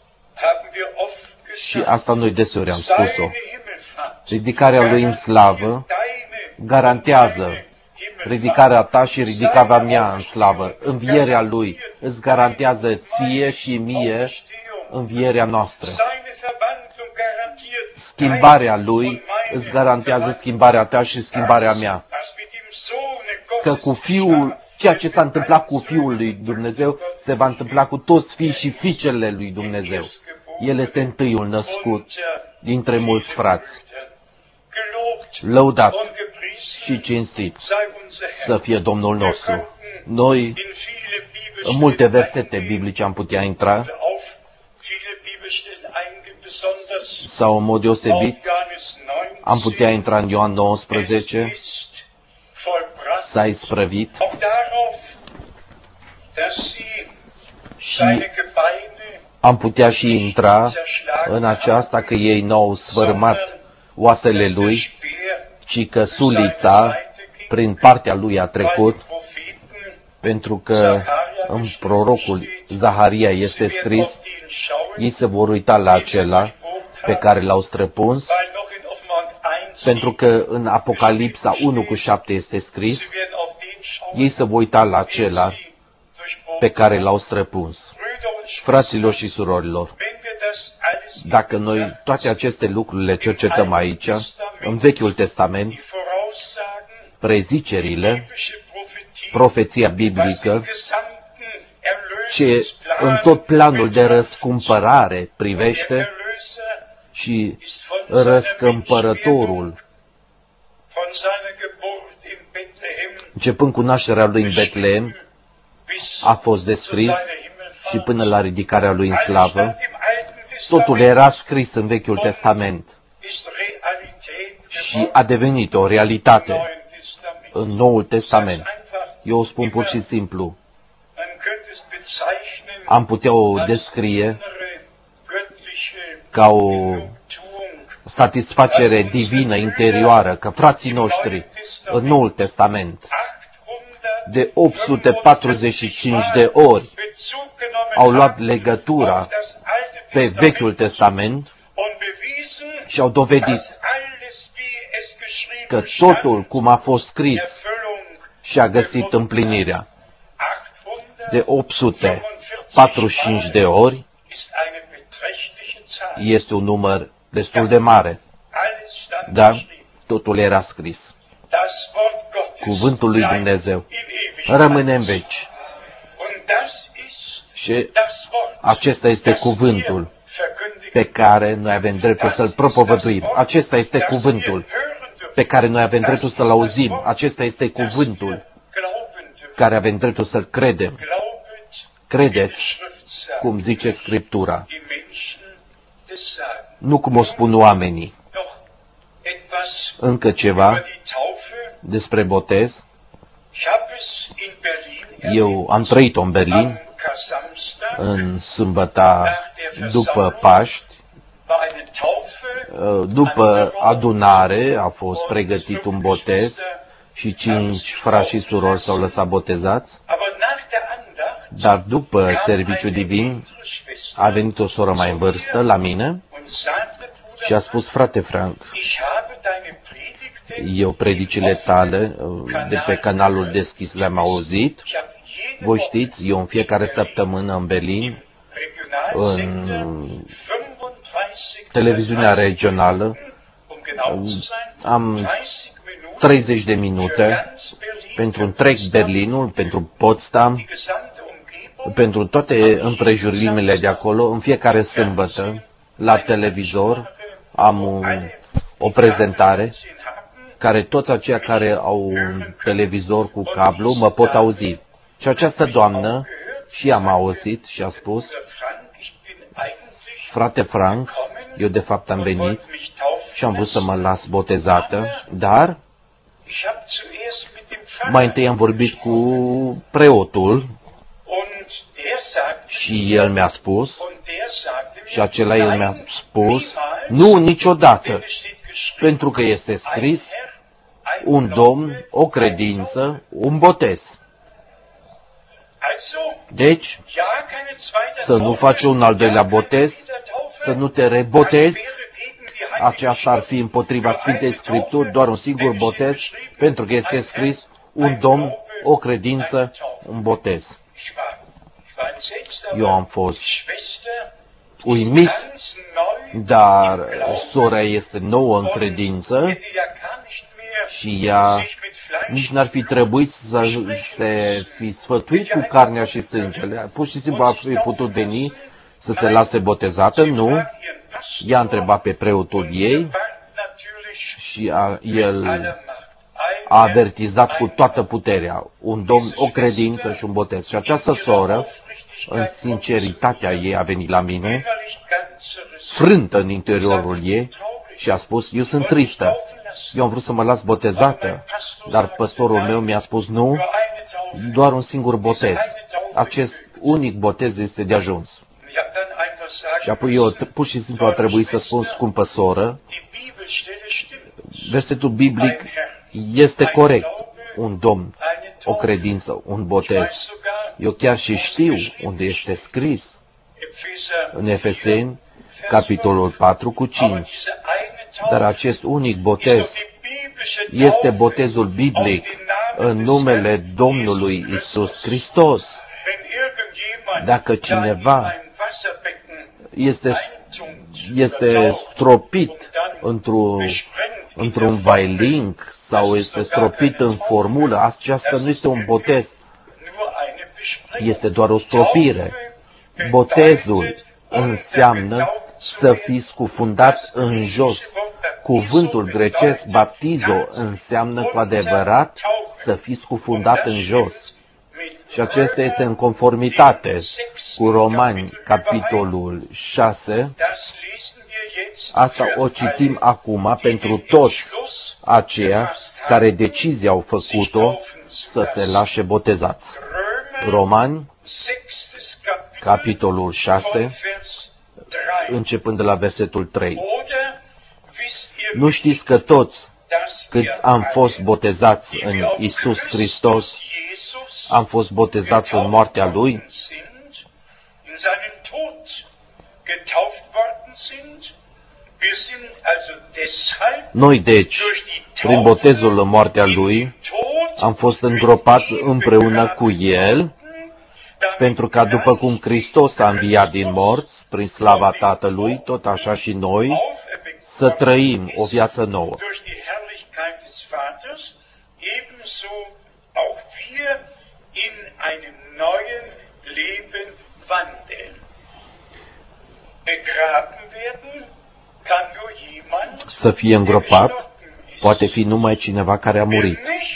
S1: Și asta noi deseori am spus-o. Ridicarea Lui în slavă garantează ridicarea ta și ridicarea mea în slavă. Învierea Lui îți garantează ție și mie învierea noastră. Schimbarea Lui îți garantează schimbarea ta și schimbarea mea. Că cu Fiul, ceea ce s-a întâmplat cu Fiul lui Dumnezeu, se va întâmpla cu toți fii și fiicele lui Dumnezeu. El este întâiul născut dintre mulți frați. Lăudat și cinstit să fie Domnul nostru. Noi, în multe versete biblice am putea intra, sau în mod deosebit, am putea intra în Ioan 19, s-a isprăvit și am putea și intra în aceasta că ei n-au sfărâmat oasele Lui, ci că sulița prin partea Lui a trecut, pentru că în prorocul Zaharia este scris, ei se vor uita la acela pe care l-au străpuns, Pentru că în Apocalipsa 1:7 este scris, ei se vor uita la acela pe care l-au străpuns. Fraților și surorilor, dacă noi toate aceste lucruri le cercetăm aici, în Vechiul Testament, prezicerile, profeția biblică, ce în tot planul de răscumpărare privește și răscumpărătorul, începând cu nașterea lui în Betlehem, a fost descris și până la ridicarea lui în slavă. Totul era scris în Vechiul Testament și a devenit o realitate în Noul Testament. Eu o spun pur și simplu. Am putea o descrie ca o satisfacere divină interioară, că frații noștri în Noul Testament de 845 de ori au luat legătura pe Vechiul Testament și au dovedit că totul cum a fost scris și-a găsit împlinirea. De 845 de ori este un număr destul de mare, dar totul era scris. Cuvântul lui Dumnezeu rămâne în veci. Și acesta este cuvântul pe care noi avem dreptul să-l propovăduim. Acesta este cuvântul pe care noi avem dreptul să-l auzim. Acesta este cuvântul care avem dreptul să-l credem. Credeți cum zice Scriptura, nu cum o spun oamenii. Încă ceva despre botez. Eu am trăit-o în Berlin, în sâmbăta după Paști. După adunare a fost pregătit un botez și 5 frați și surori s-au lăsat botezați. Dar după serviciul divin a venit o soră mai în vârstă la mine și a spus: frate Frank, eu predicile tale de pe canalul deschis le-am auzit. Voi știți, eu în fiecare săptămână în Berlin, în televiziunea regională, am 30 de minute pentru întreg Berlinul, pentru Potsdam, pentru toate împrejurimile de acolo. În fiecare sâmbătă, la televizor, am o prezentare care toți aceia care au un televizor cu cablu mă pot auzi. Și această doamnă și ea m-a auzit și a spus: frate Frank, eu de fapt am venit și am vrut să mă las botezată, dar mai întâi am vorbit cu preotul și el mi-a spus, și acela el mi-a spus: nu, niciodată, pentru că este scris un Domn, o credință, un botez. Deci, să nu faci un al doilea botez, să nu te rebotezi. Aceasta ar fi împotriva Sfintei Scripturi, doar un singur botez, pentru că este scris un Domn, o credință, un botez. Eu am fost uimit, dar sora este nouă în credință și ea nici n-ar fi trebuit să se fi sfătuit cu carnea și sângele. Pur și simplu ar fi putut veni să se lase botezată, nu. Ea a întrebat pe preotul ei și el a avertizat cu toată puterea un Domn, o credință și un botez. Și această soră, în sinceritatea ei, a venit la mine, frântă în interiorul ei, și a spus: eu sunt tristă, eu am vrut să mă las botezată, dar păstorul meu mi-a spus: nu, doar un singur botez. Acest unic botez este de ajuns. Și apoi eu pur și simplu a trebuit să spun: scumpă soră, versetul biblic este corect. Un Domn, o credință, un botez. Eu chiar și știu unde este scris. În Efeseni, capitolul 4:5. Dar acest unic botez este botezul biblic în numele Domnului Isus Hristos. Dacă cineva este stropit într-un vailing sau este stropit în formulă, aceasta nu este un botez, este doar o stropire. Botezul înseamnă să fii scufundat în jos. Cuvântul grecesc, baptizo, înseamnă cu adevărat să fii scufundat în jos. Și acesta este în conformitate cu Romani, capitolul 6. Asta o citim acum pentru toți aceia care decizia au făcut-o să se lașe botezați. Romani, capitolul 6, începând de la versetul 3. Nu știți că toți câți am fost botezați în Isus Hristos, am fost botezați în moartea Lui? Noi, deci, prin botezul în moartea Lui, am fost îngropați împreună cu El, pentru ca după cum Hristos a înviat din morți, prin slava Tatălui, tot așa și noi, să trăim o viață nouă. Să fie îngropat poate fi numai cineva care a murit.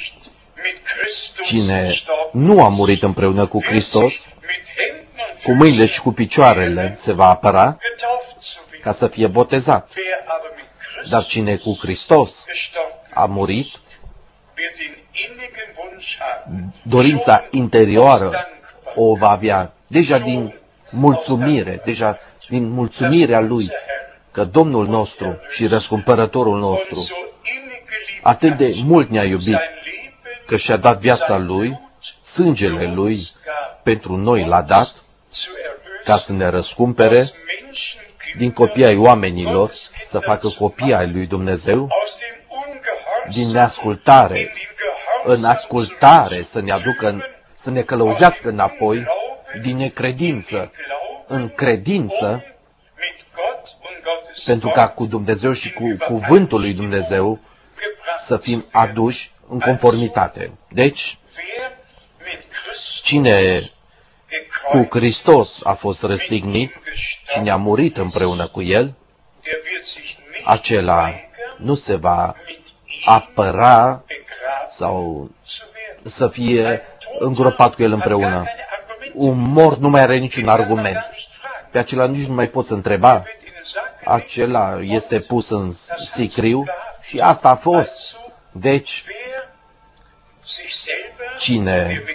S1: Cine nu a murit împreună cu Hristos, cu mâinile și cu picioarele se va apăra ca să fie botezat. Dar cine cu Hristos a murit, dorința interioară o va avea deja din mulțumirea Lui, că Domnul nostru și Răscumpărătorul nostru atât de mult ne-a iubit, că și-a dat viața Lui, sângele Lui, pentru noi l-a dat, ca să ne răscumpere din copii ai oamenilor, să facă copii ai lui Dumnezeu, din neascultare, în ascultare să ne aducă, să ne călăuzească înapoi, din necredință, în credință, pentru ca cu Dumnezeu și cu cuvântul lui Dumnezeu să fim aduși în conformitate. Deci, cine cu Hristos a fost răstignit, cine a murit împreună cu El, acela nu se va apăra sau să fie îngropat cu El împreună. Un mort nu mai are niciun argument. Pe acela nici nu mai poți întreba. Acela este pus în sicriu și asta a fost. Deci, cine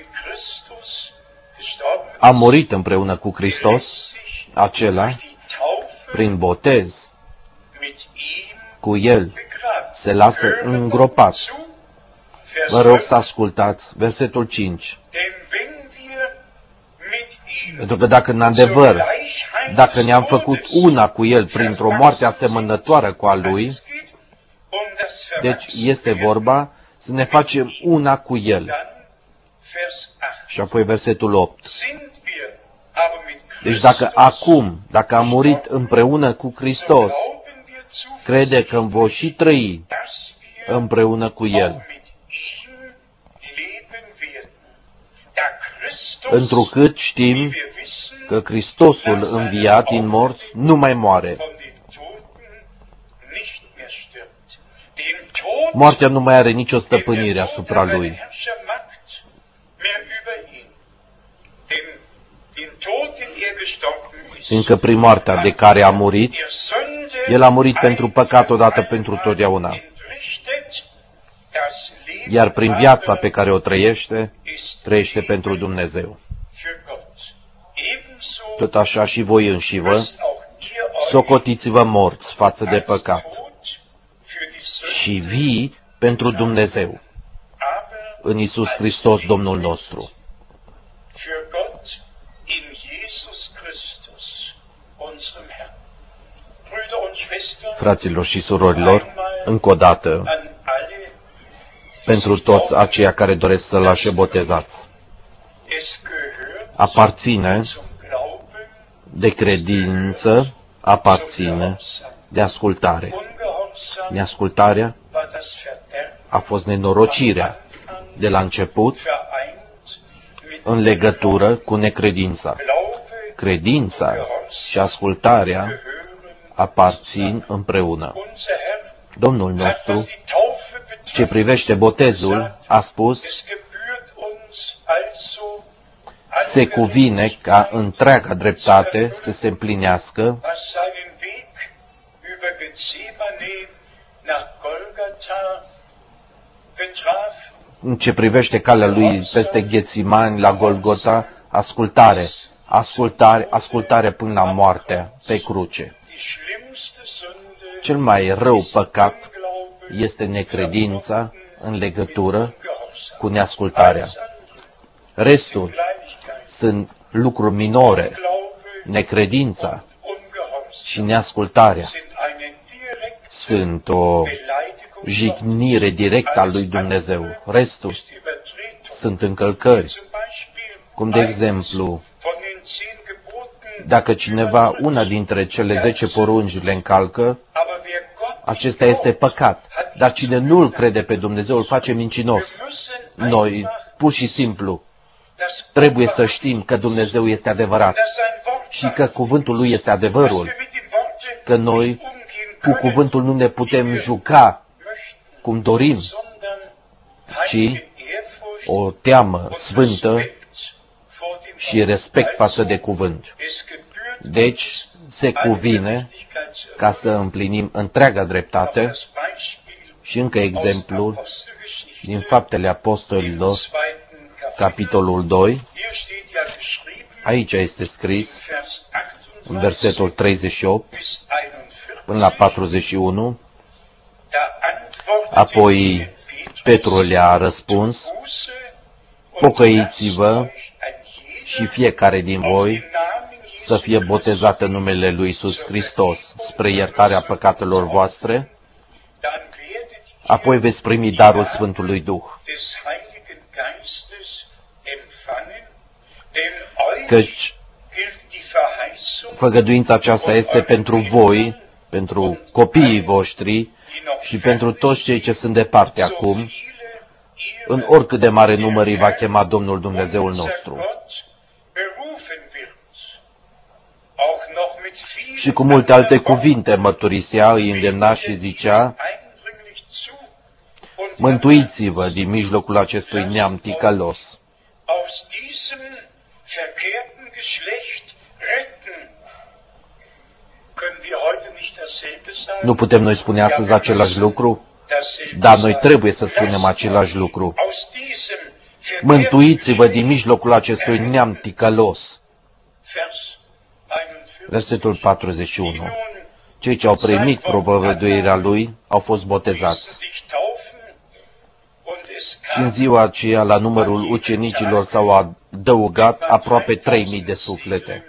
S1: a murit împreună cu Hristos, acela, prin botez, cu El se lasă îngropat. Vă rog să ascultați versetul 5. Pentru că dacă în adevăr, dacă ne-am făcut una cu El printr-o moarte asemănătoare cu a Lui, deci este vorba să ne facem una cu El. Și apoi versetul 8. Deci dacă am murit împreună cu Hristos, crede că vom și trăi împreună cu El. Întrucât știm că Hristosul înviat din morți nu mai moare. Moartea nu mai are nicio stăpânire asupra Lui. Fiindcă prin moartea de care a murit, El a murit pentru păcat odată pentru totdeauna. Iar prin viața pe care o trăiește, trăiește pentru Dumnezeu. Tot așa și voi înșivă, socotiți-vă morți față de păcat și vii pentru Dumnezeu, în Iisus Hristos, Domnul nostru. Fraților și surorilor, încă o dată, pentru toți aceia care doresc să lase botezați, aparține de credință, aparține de ascultare. Neascultarea a fost nenorocirea de la început în legătură cu necredința. Credința și ascultarea aparțin împreună. Domnul nostru, ce privește botezul, a spus: se cuvine ca întreaga dreptate să se împlinească în ce privește calea lui peste Ghețimani la Golgota, ascultare până la moartea pe cruce. Cel mai rău păcat este necredința în legătură cu neascultarea. Restul sunt lucruri minore. Necredința și neascultarea sunt o jignire directă a lui Dumnezeu. Restul sunt încălcări. Cum de exemplu, dacă cineva una dintre cele 10 porunci le încalcă, acesta este păcat. Dar cine nu îl crede pe Dumnezeu îl face mincinos. Noi, pur și simplu, trebuie să știm că Dumnezeu este adevărat și că cuvântul Lui este adevărul, că noi cu cuvântul nu ne putem juca cum dorim, ci o teamă sfântă și respect față de cuvânt. Deci, se cuvine ca să împlinim întreaga dreptate. Și încă exemplul din Faptele Apostolilor, capitolul 2. Aici este scris, în versetul 38 până la 41, apoi Petru le-a răspuns: pocăiți-vă și fiecare din voi să fie botezat în numele lui Iisus Hristos spre iertarea păcatelor voastre, apoi veți primi darul Sfântului Duh. Căci făgăduința aceasta este pentru voi, pentru copiii voștri și pentru toți cei ce sunt departe acum, în oricât de mare număr îi va chema Domnul Dumnezeul nostru. Și cu multe alte cuvinte mărturisea, îi îndemna și zicea: mântuiți-vă din mijlocul acestui neam ticălos. Nu putem noi spune astăzi același lucru? Dar noi trebuie să spunem același lucru. Mântuiți-vă din mijlocul acestui neam ticălos. Versetul 41. Cei ce au primit propovăduirea lui au fost botezați. Și în ziua aceea, la numărul ucenicilor s-au adăugat aproape 3000 de suflete.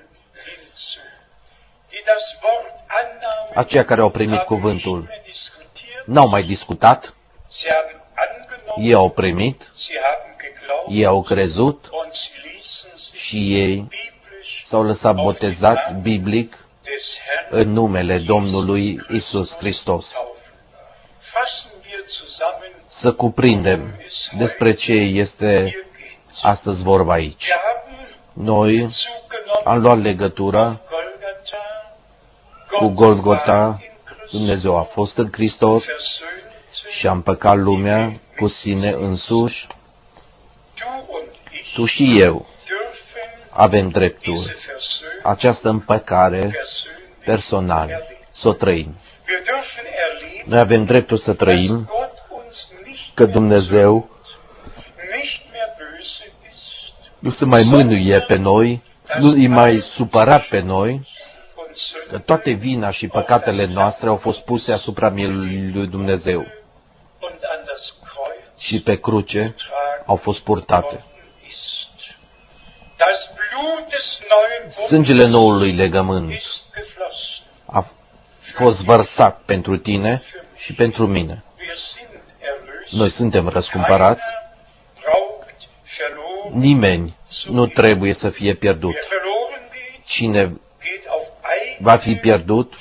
S1: Aceia care au primit cuvântul n-au mai discutat, ei au primit, ei au crezut și ei s-au lăsat botezați biblic în numele Domnului Iisus Hristos. Să cuprindem despre ce este astăzi vorba aici. Noi am luat legătura cu Golgota. Dumnezeu a fost în Hristos și a împăcat lumea cu sine însuși. Tu și eu avem dreptul această împăcare personală, să o trăim. Noi avem dreptul să trăim că Dumnezeu nu se mai mânuie pe noi, nu e mai supărat pe noi, că toate vina și păcatele noastre au fost puse asupra mielului lui Dumnezeu și pe cruce au fost purtate. Sângele noului legământ a fost vărsat pentru tine și pentru mine. Noi suntem răscumpărați. Nimeni nu trebuie să fie pierdut. Cine va fi pierdut,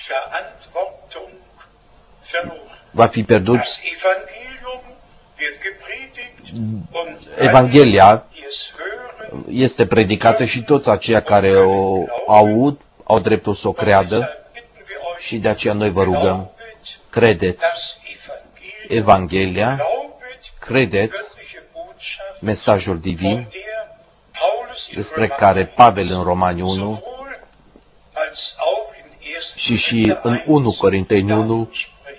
S1: va fi pierdut. Evanghelia este predicată și toți aceia care o aud au dreptul să o creadă și de aceea noi vă rugăm, credeți Evanghelia, credeți mesajul divin despre care Pavel în Romani 1 și în 1 Corinteni 1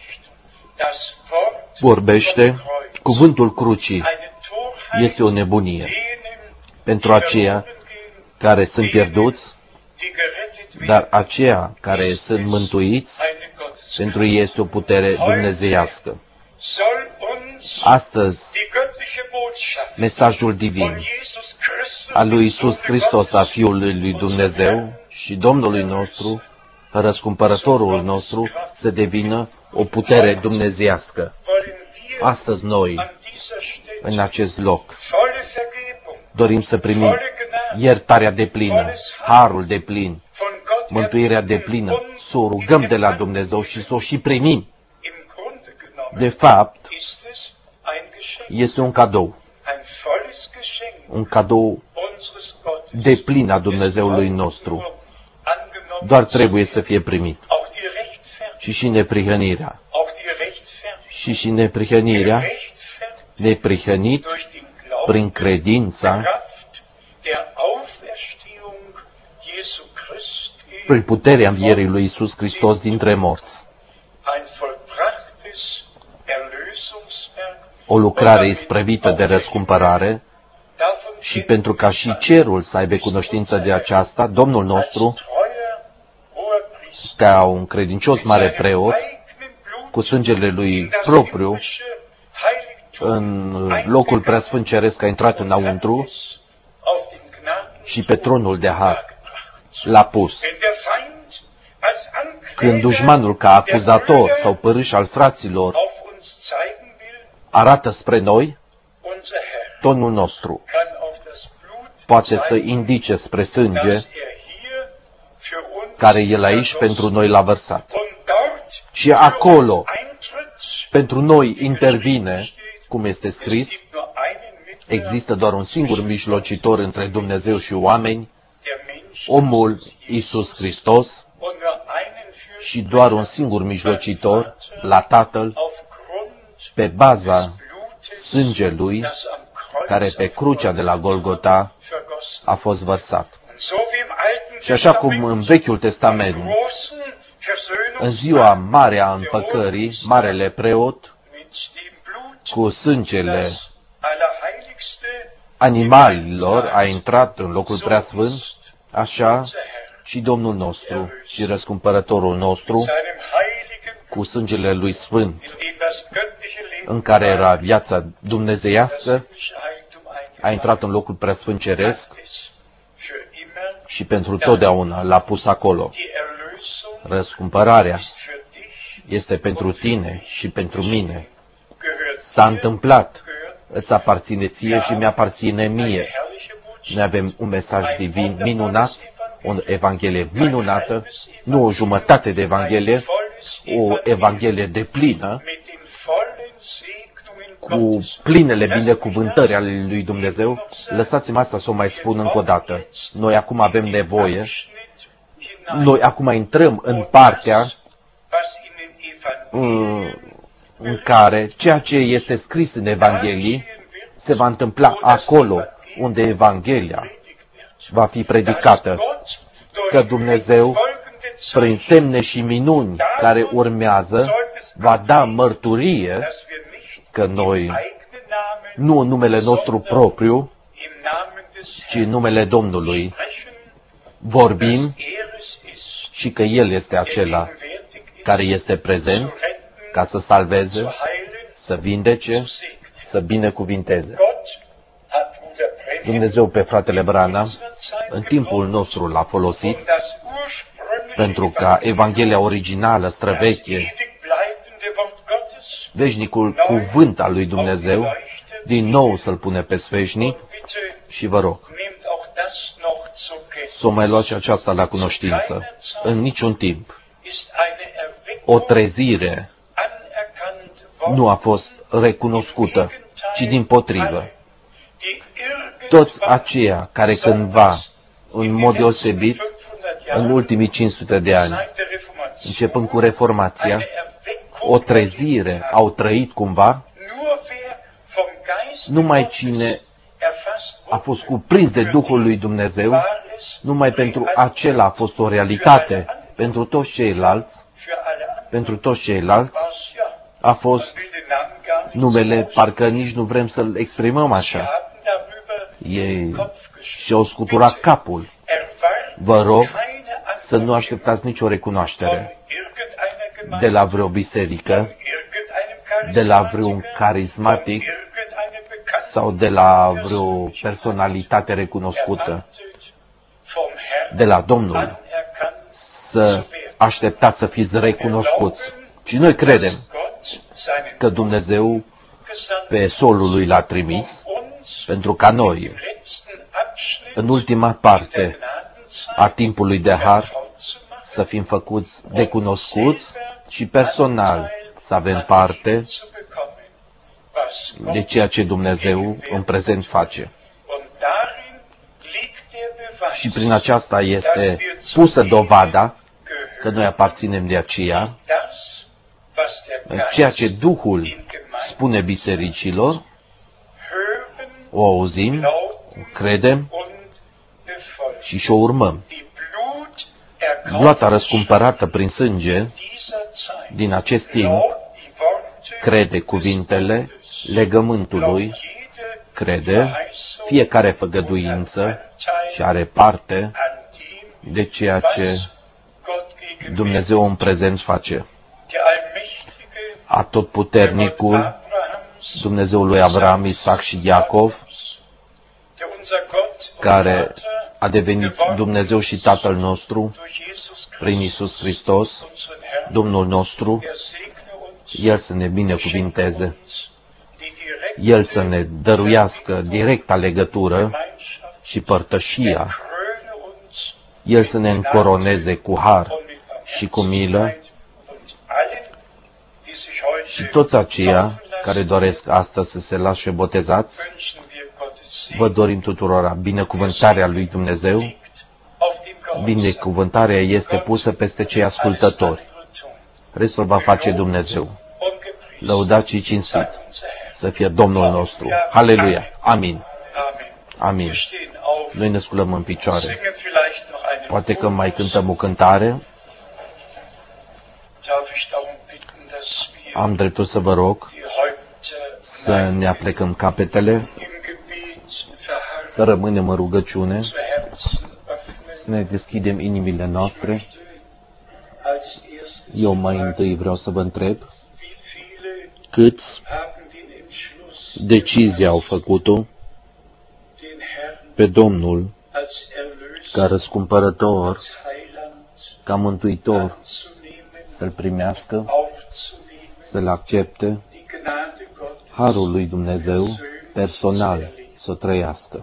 S1: vorbește, cuvântul crucii este o nebunie pentru aceia care sunt pierduți, dar aceia care sunt mântuiți, pentru ei este o putere dumnezeiască. Astăzi, mesajul divin al lui Iisus Hristos, a Fiului lui Dumnezeu și Domnului nostru, răscumpărătorul nostru, să devină o putere dumnezeiască. Astăzi noi, în acest loc, dorim să primim iertarea deplină, harul deplin, mântuirea deplină, să o rugăm de la Dumnezeu și să o și primim. De fapt, este un cadou deplin a Dumnezeului nostru. Doar trebuie să fie primit. Și neprihănirea. Și neprihănirea, neprihănit prin credința, prin puterea învierii lui Iisus Hristos dintre morți. O lucrare isprăvită de răscumpărare și pentru ca și cerul să aibă cunoștință de aceasta, Domnul nostru, ca un credincios mare preot, cu sângele lui propriu, în locul preasfânt ceresc a intrat înăuntru și pe tronul de har l-a pus. Când dușmanul ca acuzator sau părâș al fraților arată spre noi, Domnul nostru poate să indice spre sânge care El aici pentru noi l-a vărsat. Și acolo pentru noi intervine, cum este scris, există doar un singur mijlocitor între Dumnezeu și oameni, omul Iisus Hristos, și doar un singur mijlocitor la Tatăl, pe baza sângelui care pe crucea de la Golgota a fost vărsat. Și așa cum în Vechiul Testament, în ziua mare a împăcării, marele preot, cu sângele animalilor a intrat în locul preasfânt, așa și Domnul nostru și răscumpărătorul nostru, cu sângele lui sfânt, în care era viața dumnezeiască, a intrat în locul preasfânt ceresc și pentru totdeauna l-a pus acolo. Răscumpărarea este pentru tine și pentru mine. S-a întâmplat, îți aparține ție și mi-aparține mie. Noi avem un mesaj divin minunat, o evanghelie minunată, nu o jumătate de evanghelie, o evanghelie deplină, cu plinele binecuvântări ale lui Dumnezeu. Lăsați-mă asta să o mai spun încă o dată. Noi acum avem nevoie, noi acum intrăm în partea în care ceea ce este scris în Evanghelii se va întâmpla acolo unde Evanghelia va fi predicată, că Dumnezeu, prin semne și minuni care urmează, va da mărturie că noi, nu în numele nostru propriu, ci în numele Domnului, vorbim și că El este acela care este prezent ca să salveze, să vindece, să binecuvinteze. Dumnezeu pe fratele Branham, în timpul nostru l-a folosit pentru ca Evanghelia originală, străveche, veșnicul cuvânt al lui Dumnezeu, din nou să-l pune pe sfeșnic și vă rog să o mai luați și aceasta la cunoștință. În niciun timp o trezire nu a fost recunoscută, ci dimpotrivă. Toți aceia care cândva, în mod deosebit, în ultimii 500 de ani, începând cu Reformația, o trezire au trăit cumva, numai cine a fost cuprins de Duhul lui Dumnezeu, numai pentru acela a fost o realitate. Pentru toți ceilalți a fost numele, parcă nici nu vrem să-l exprimăm așa. Ei și-au scuturat capul. Vă rog să nu așteptați nicio recunoaștere de la vreo biserică, de la vreun carismatic sau de la vreo personalitate recunoscută, de la Domnul, să așteptați să fiți recunoscuți. Și noi credem că Dumnezeu pe solul lui l-a trimis pentru ca noi, în ultima parte a timpului de har, să fim făcuți recunoscuți și personal să avem parte de ceea ce Dumnezeu în prezent face. Și prin aceasta este pusă dovada că noi aparținem de aceea, ceea ce Duhul spune bisericilor, o auzim, o credem și și-o urmăm. Gloata răscumpărată prin sânge din acest timp crede cuvintele legământului, crede fiecare făgăduință și are parte de ceea ce Dumnezeu în prezent face. Atotputernicul, Dumnezeul lui Avram, Isaac și Iacov, care a devenit Dumnezeu și Tatăl nostru prin Iisus Hristos, Domnul nostru, El să ne binecuvinteze, El să ne dăruiască directa legătură și părtășia, El să ne încoroneze cu har și cu milă și toți aceia care doresc astăzi să se lase botezați, vă dorim tuturora binecuvântarea lui Dumnezeu. Binecuvântarea este pusă peste cei ascultători. Restul va face Dumnezeu. Lăudat și cinstit să fie Domnul nostru. Haleluia! Amin! Amin! Noi ne sculăm în picioare. Poate că mai cântăm o cântare. Am dreptul să vă rog să ne aplecăm capetele, să rămânem în rugăciune, să ne deschidem inimile noastre. Eu mai întâi vreau să vă întreb, câți decizii au făcut-o pe Domnul ca răscumpărător, ca mântuitor, să-L primească, să-L accepte, harul lui Dumnezeu personal să o trăiască.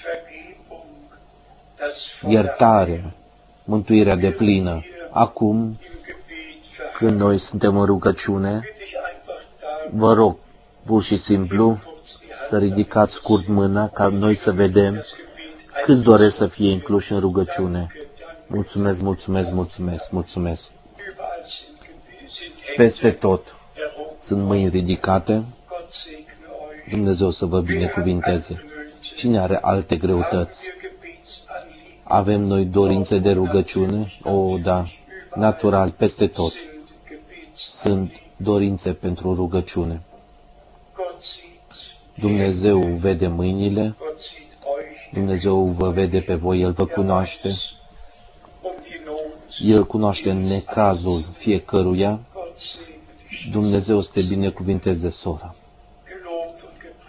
S1: Iertarea, mântuirea deplină, acum, când noi suntem în rugăciune, vă rog, pur și simplu, să ridicați scurt mâna ca noi să vedem câți doresc să fie incluși în rugăciune. Mulțumesc, mulțumesc, mulțumesc, mulțumesc. Peste tot sunt mâini ridicate. Dumnezeu să vă binecuvinteze. Cine are alte greutăți? Avem noi dorințe de rugăciune? O, da, natural, peste tot. Sunt dorințe pentru rugăciune. Dumnezeu vede mâinile, Dumnezeu vă vede pe voi, El vă cunoaște, El cunoaște necazul fiecăruia. Dumnezeu să te binecuvinteze, sora.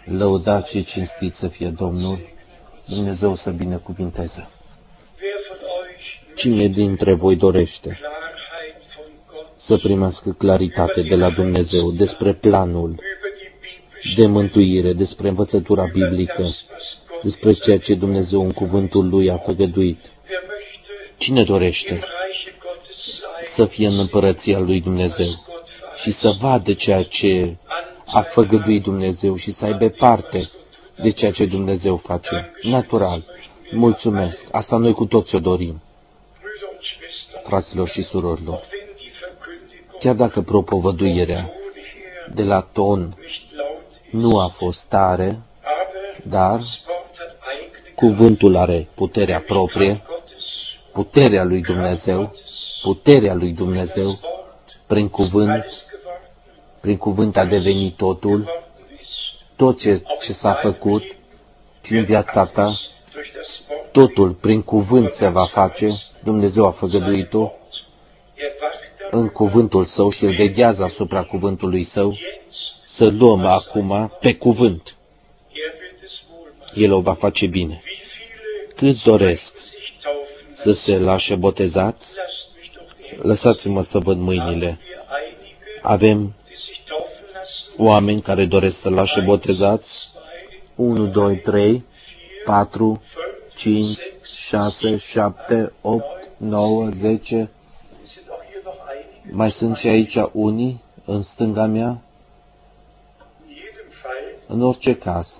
S1: Lăudat și cinstit să fie Domnul, Dumnezeu să binecuvinteze. Cine dintre voi dorește să primească claritate de la Dumnezeu despre planul de mântuire, despre învățătura biblică, despre ceea ce Dumnezeu în cuvântul Lui a făgăduit? Cine dorește să fie în împărăția lui Dumnezeu și să vadă ceea ce a făgăduit Dumnezeu și să aibă parte de ceea ce Dumnezeu face? Natural. Mulțumesc. Asta noi cu toți o dorim. Fraților și surorilor, chiar dacă propovăduirea de la ton nu a fost tare, dar cuvântul are puterea proprie, puterea lui Dumnezeu, prin cuvânt a devenit totul, tot ce s-a făcut și în viața ta, totul prin cuvânt se va face, Dumnezeu a făgăduit-o în cuvântul Său și El veghează asupra cuvântului Său, să luăm acum pe cuvânt. El o va face bine. Câți doresc să se lașe botezați? Lăsați-mă să văd mâinile. Avem oameni care doresc să lașe botezați? 1, 2, 3, 4, 5, 6, 7, 8, 9, 10. Mai sunt și aici unii, în stânga mea? În orice caz,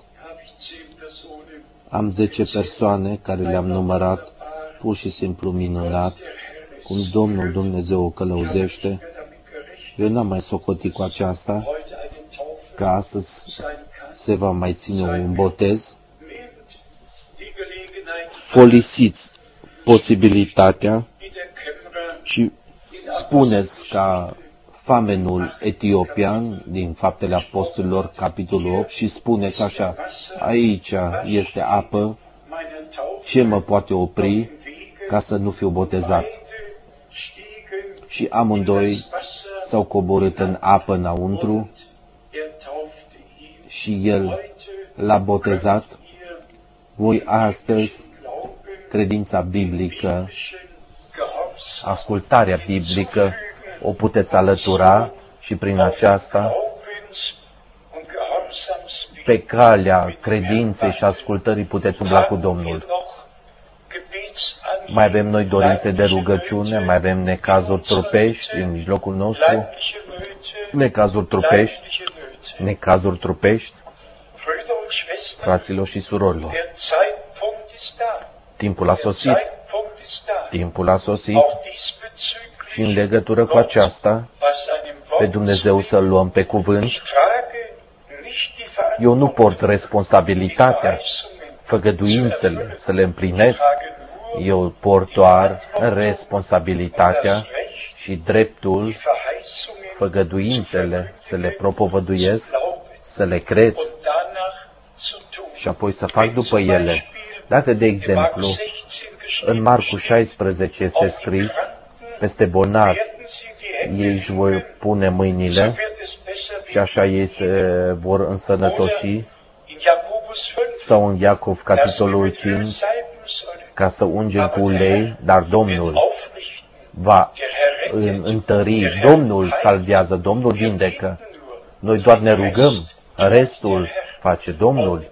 S1: am 10 persoane care le-am numărat, pur și simplu minunat, cum Domnul Dumnezeu o călăuzește. Eu n-am mai socotit cu aceasta, că astăzi se va mai ține un botez. Folosiți posibilitatea și spuneți ca famenul etiopian din Faptele Apostolilor, capitolul 8, și spuneți așa: aici este apă, ce mă poate opri ca să nu fiu botezat? Și amândoi s-au coborât în apă înăuntru și el l-a botezat. Voi astăzi, credința biblică, ascultarea biblică, o puteți alătura și prin aceasta, pe calea credinței și ascultării, puteți umbla cu Domnul. Mai avem noi dorințe de rugăciune, mai avem necazuri trupești în mijlocul nostru, necazuri trupești, fraților și surorilor. Timpul a sosit și în legătură cu aceasta, pe Dumnezeu să-L luăm pe cuvânt. Eu nu port responsabilitatea, făgăduințele să le împlinesc, eu port doar responsabilitatea și dreptul, făgăduințele să le propovăduiesc, să le cred și apoi să fac după ele. Dacă, de exemplu, în Marcu 16 este scris, peste bolnavi ei își vor pune mâinile și așa ei se vor însănătoși, sau în Iacov, capitolul 5, ca să ungem cu ulei, dar Domnul va întări, Domnul salvează, Domnul vindecă. Noi doar ne rugăm, restul face Domnul,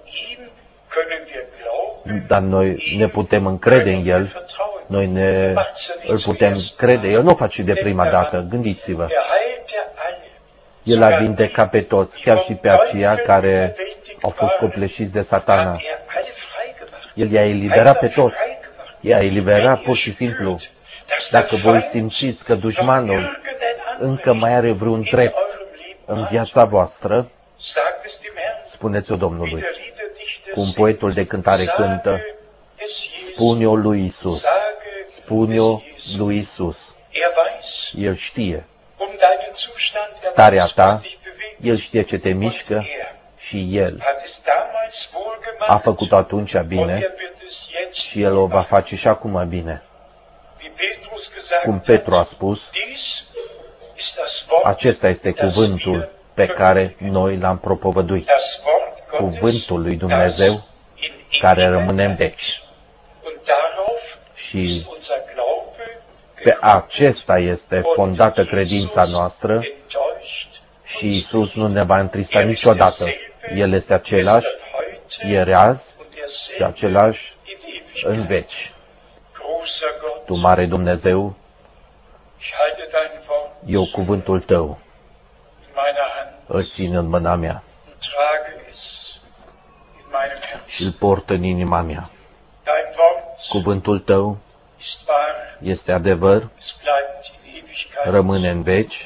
S1: dar noi ne putem încrede în El, îl putem crede. El nu o face de prima dată, gândiți-vă. El a vindecat pe toți, chiar și pe aceia care au fost copleșiți de Satana. El i-a eliberat pe toți. I-a eliberat pur și simplu. Dacă voi simțiți că dușmanul încă mai are vreun drept în viața voastră, spuneți-o Domnului. Cum poetul de cântare cântă, spune-o lui Isus, spune-o lui Isus. El știe starea ta, El știe ce te mișcă și El a făcut atunci bine și El o va face și acum bine. Cum Petru a spus, acesta este cuvântul pe care noi l-am propovăduit. Cuvântul lui Dumnezeu, care rămânem deci. Și pe acesta este fondată credința noastră și Iisus nu ne va întrista niciodată. El este același ieri, azi și același în veci. Tu, mare Dumnezeu, eu cuvântul Tău îl țin în mâna mea și îl port în inima mea. Cuvântul Tău este adevăr, rămâne în veci.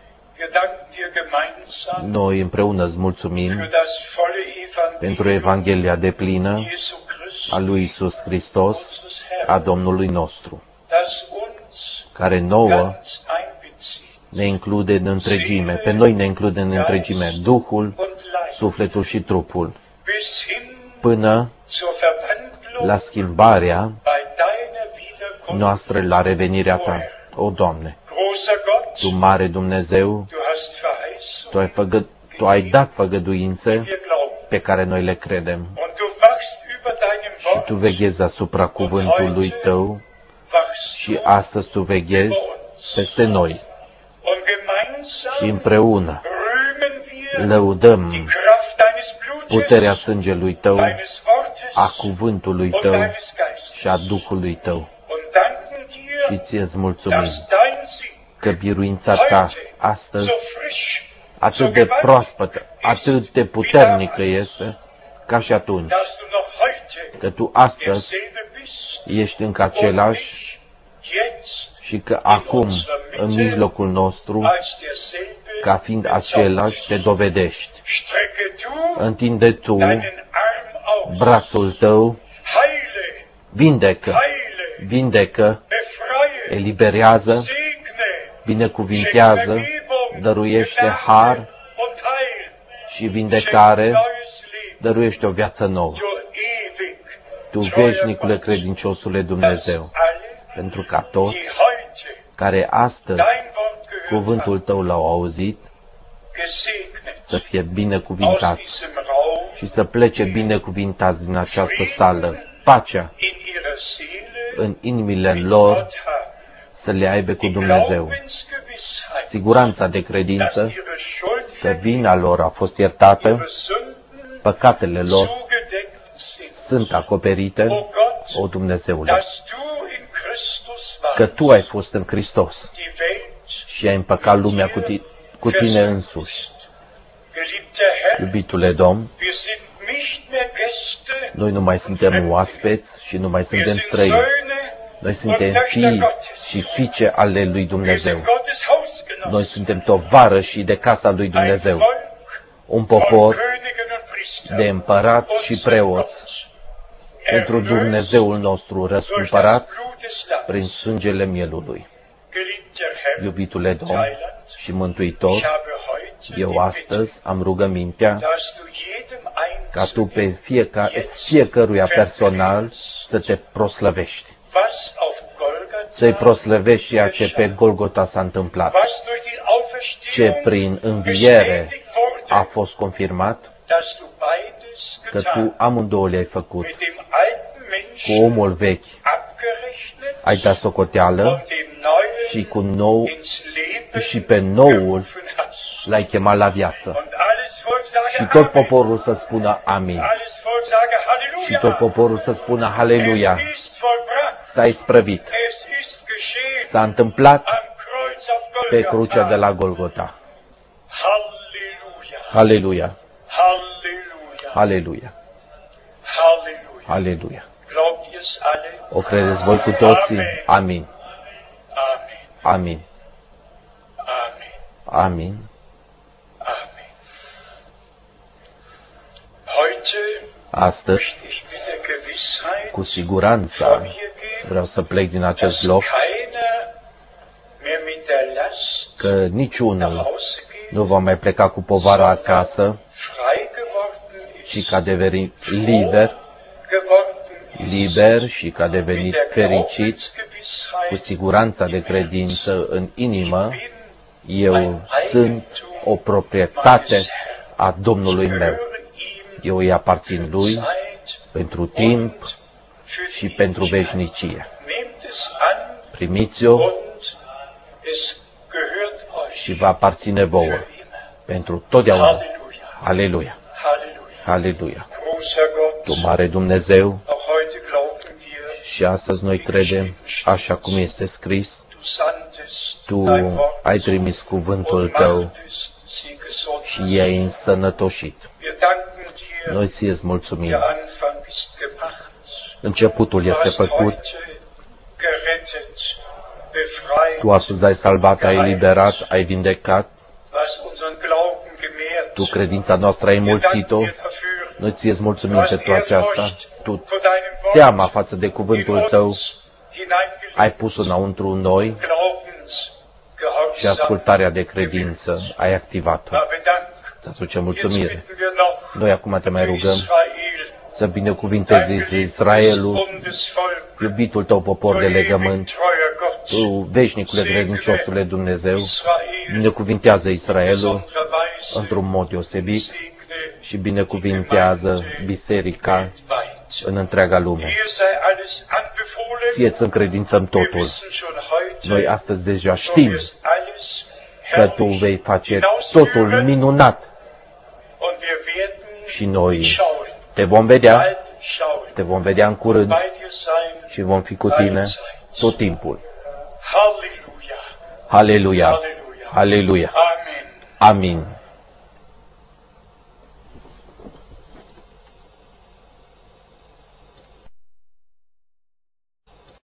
S1: Noi împreună îți mulțumim pentru Evanghelia deplină a lui Iisus Hristos, a Domnului nostru, care nouă ne include în întregime, pe noi ne include în întregime Duhul, sufletul și trupul, până la schimbarea noastră, la revenirea Ta. O, Doamne, Tu, mare Dumnezeu, Tu ai dat făgăduințe pe care noi le credem și Tu veghezi asupra cuvântului Tău și astăzi Tu veghezi peste noi și împreună lăudăm puterea sângelui Tău, a cuvântului Tău și a Duhului Tău. Și Ție-ți mulțumim că biruința Ta astăzi atât de proaspătă, atât de puternică este ca și atunci, că Tu astăzi ești încă același și că acum, în mijlocul nostru, ca fiind același, Te dovedești. Întinde Tu brațul Tău, vindecă, eliberează, binecuvintează, dăruiește har și vindecare, dăruiește o viață nouă. Tu, veșnicule credinciosule Dumnezeu, pentru ca toți care astăzi cuvântul Tău l-au auzit să fie binecuvintați și să plece binecuvintați din această sală, pacea în inimile lor să le aibă cu Dumnezeu, siguranța de credință că vina lor a fost iertată, păcatele lor sunt acoperite, o Dumnezeule, că Tu ai fost în Hristos și ai împăcat lumea cu Tine însuși. Iubitule Domn, noi nu mai suntem oaspeți și nu mai suntem străini. Noi suntem fii și fiice ale lui Dumnezeu. Noi suntem tovarășii de casa lui Dumnezeu. Un popor de împărați și preoți pentru Dumnezeul nostru răscumpărat prin sângele mielului. Iubitule Domn și Mântuitor, eu astăzi am rugămintea ca Tu pe fiecăruia personal să Te proslăvești. Să-i proslăvești ceea ce pe Golgota s-a întâmplat, ce prin înviere a fost confirmat, că Tu amândouă le-ai făcut. Cu omul vechi ai dat socoteală și pe noul l-ai chemat la viață. Și tot poporul să spună amin. Și tot poporul să spună haleluia. S-a isprăvit. S-a întâmplat pe crucea de la Golgota. Haleluia. Haleluia. Haleluia. O credeți voi cu toții? Amin. Amin. Amin. Astăzi, cu siguranță, vreau să plec din acest loc, că niciunul nu va mai pleca cu povara acasă, ci că a devenit liber și că a devenit fericit, cu siguranța de credință în inimă. Eu sunt o proprietate a Domnului meu. Eu îi aparțin Lui pentru timp și pentru veșnicie. Primiți-o și va aparține vouă pentru totdeauna. Aleluia! Aleluia! Tu, mare Dumnezeu, și astăzi noi credem, așa cum este scris, Tu ai trimis cuvântul Tău și i-ai însănătoșit. Noi ție-ți mulțumim. Începutul este făcut. Tu astăzi ai salvat, ai eliberat, ai vindecat. Tu credința noastră ai înmulțit-o. Noi ție-ți mulțumim pentru aceasta. Tu teama față de cuvântul Tău ai pus înăuntru noi și ascultarea de credință ai activat-o. Să aducem mulțumire. Noi acum te mai rugăm să binecuvintezi Israelul, iubitul Tău popor de legământ, Tu, veșnicule credinciosule Dumnezeu, binecuvintează Israelul într-un mod deosebit și binecuvintează biserica în întreaga lume. Ție-ți încredințăm totul. Noi astăzi deja știm că Tu vei face totul minunat și noi te vom vedea în curând și vom fi cu Tine tot timpul. Aleluia! Aleluia! Amin!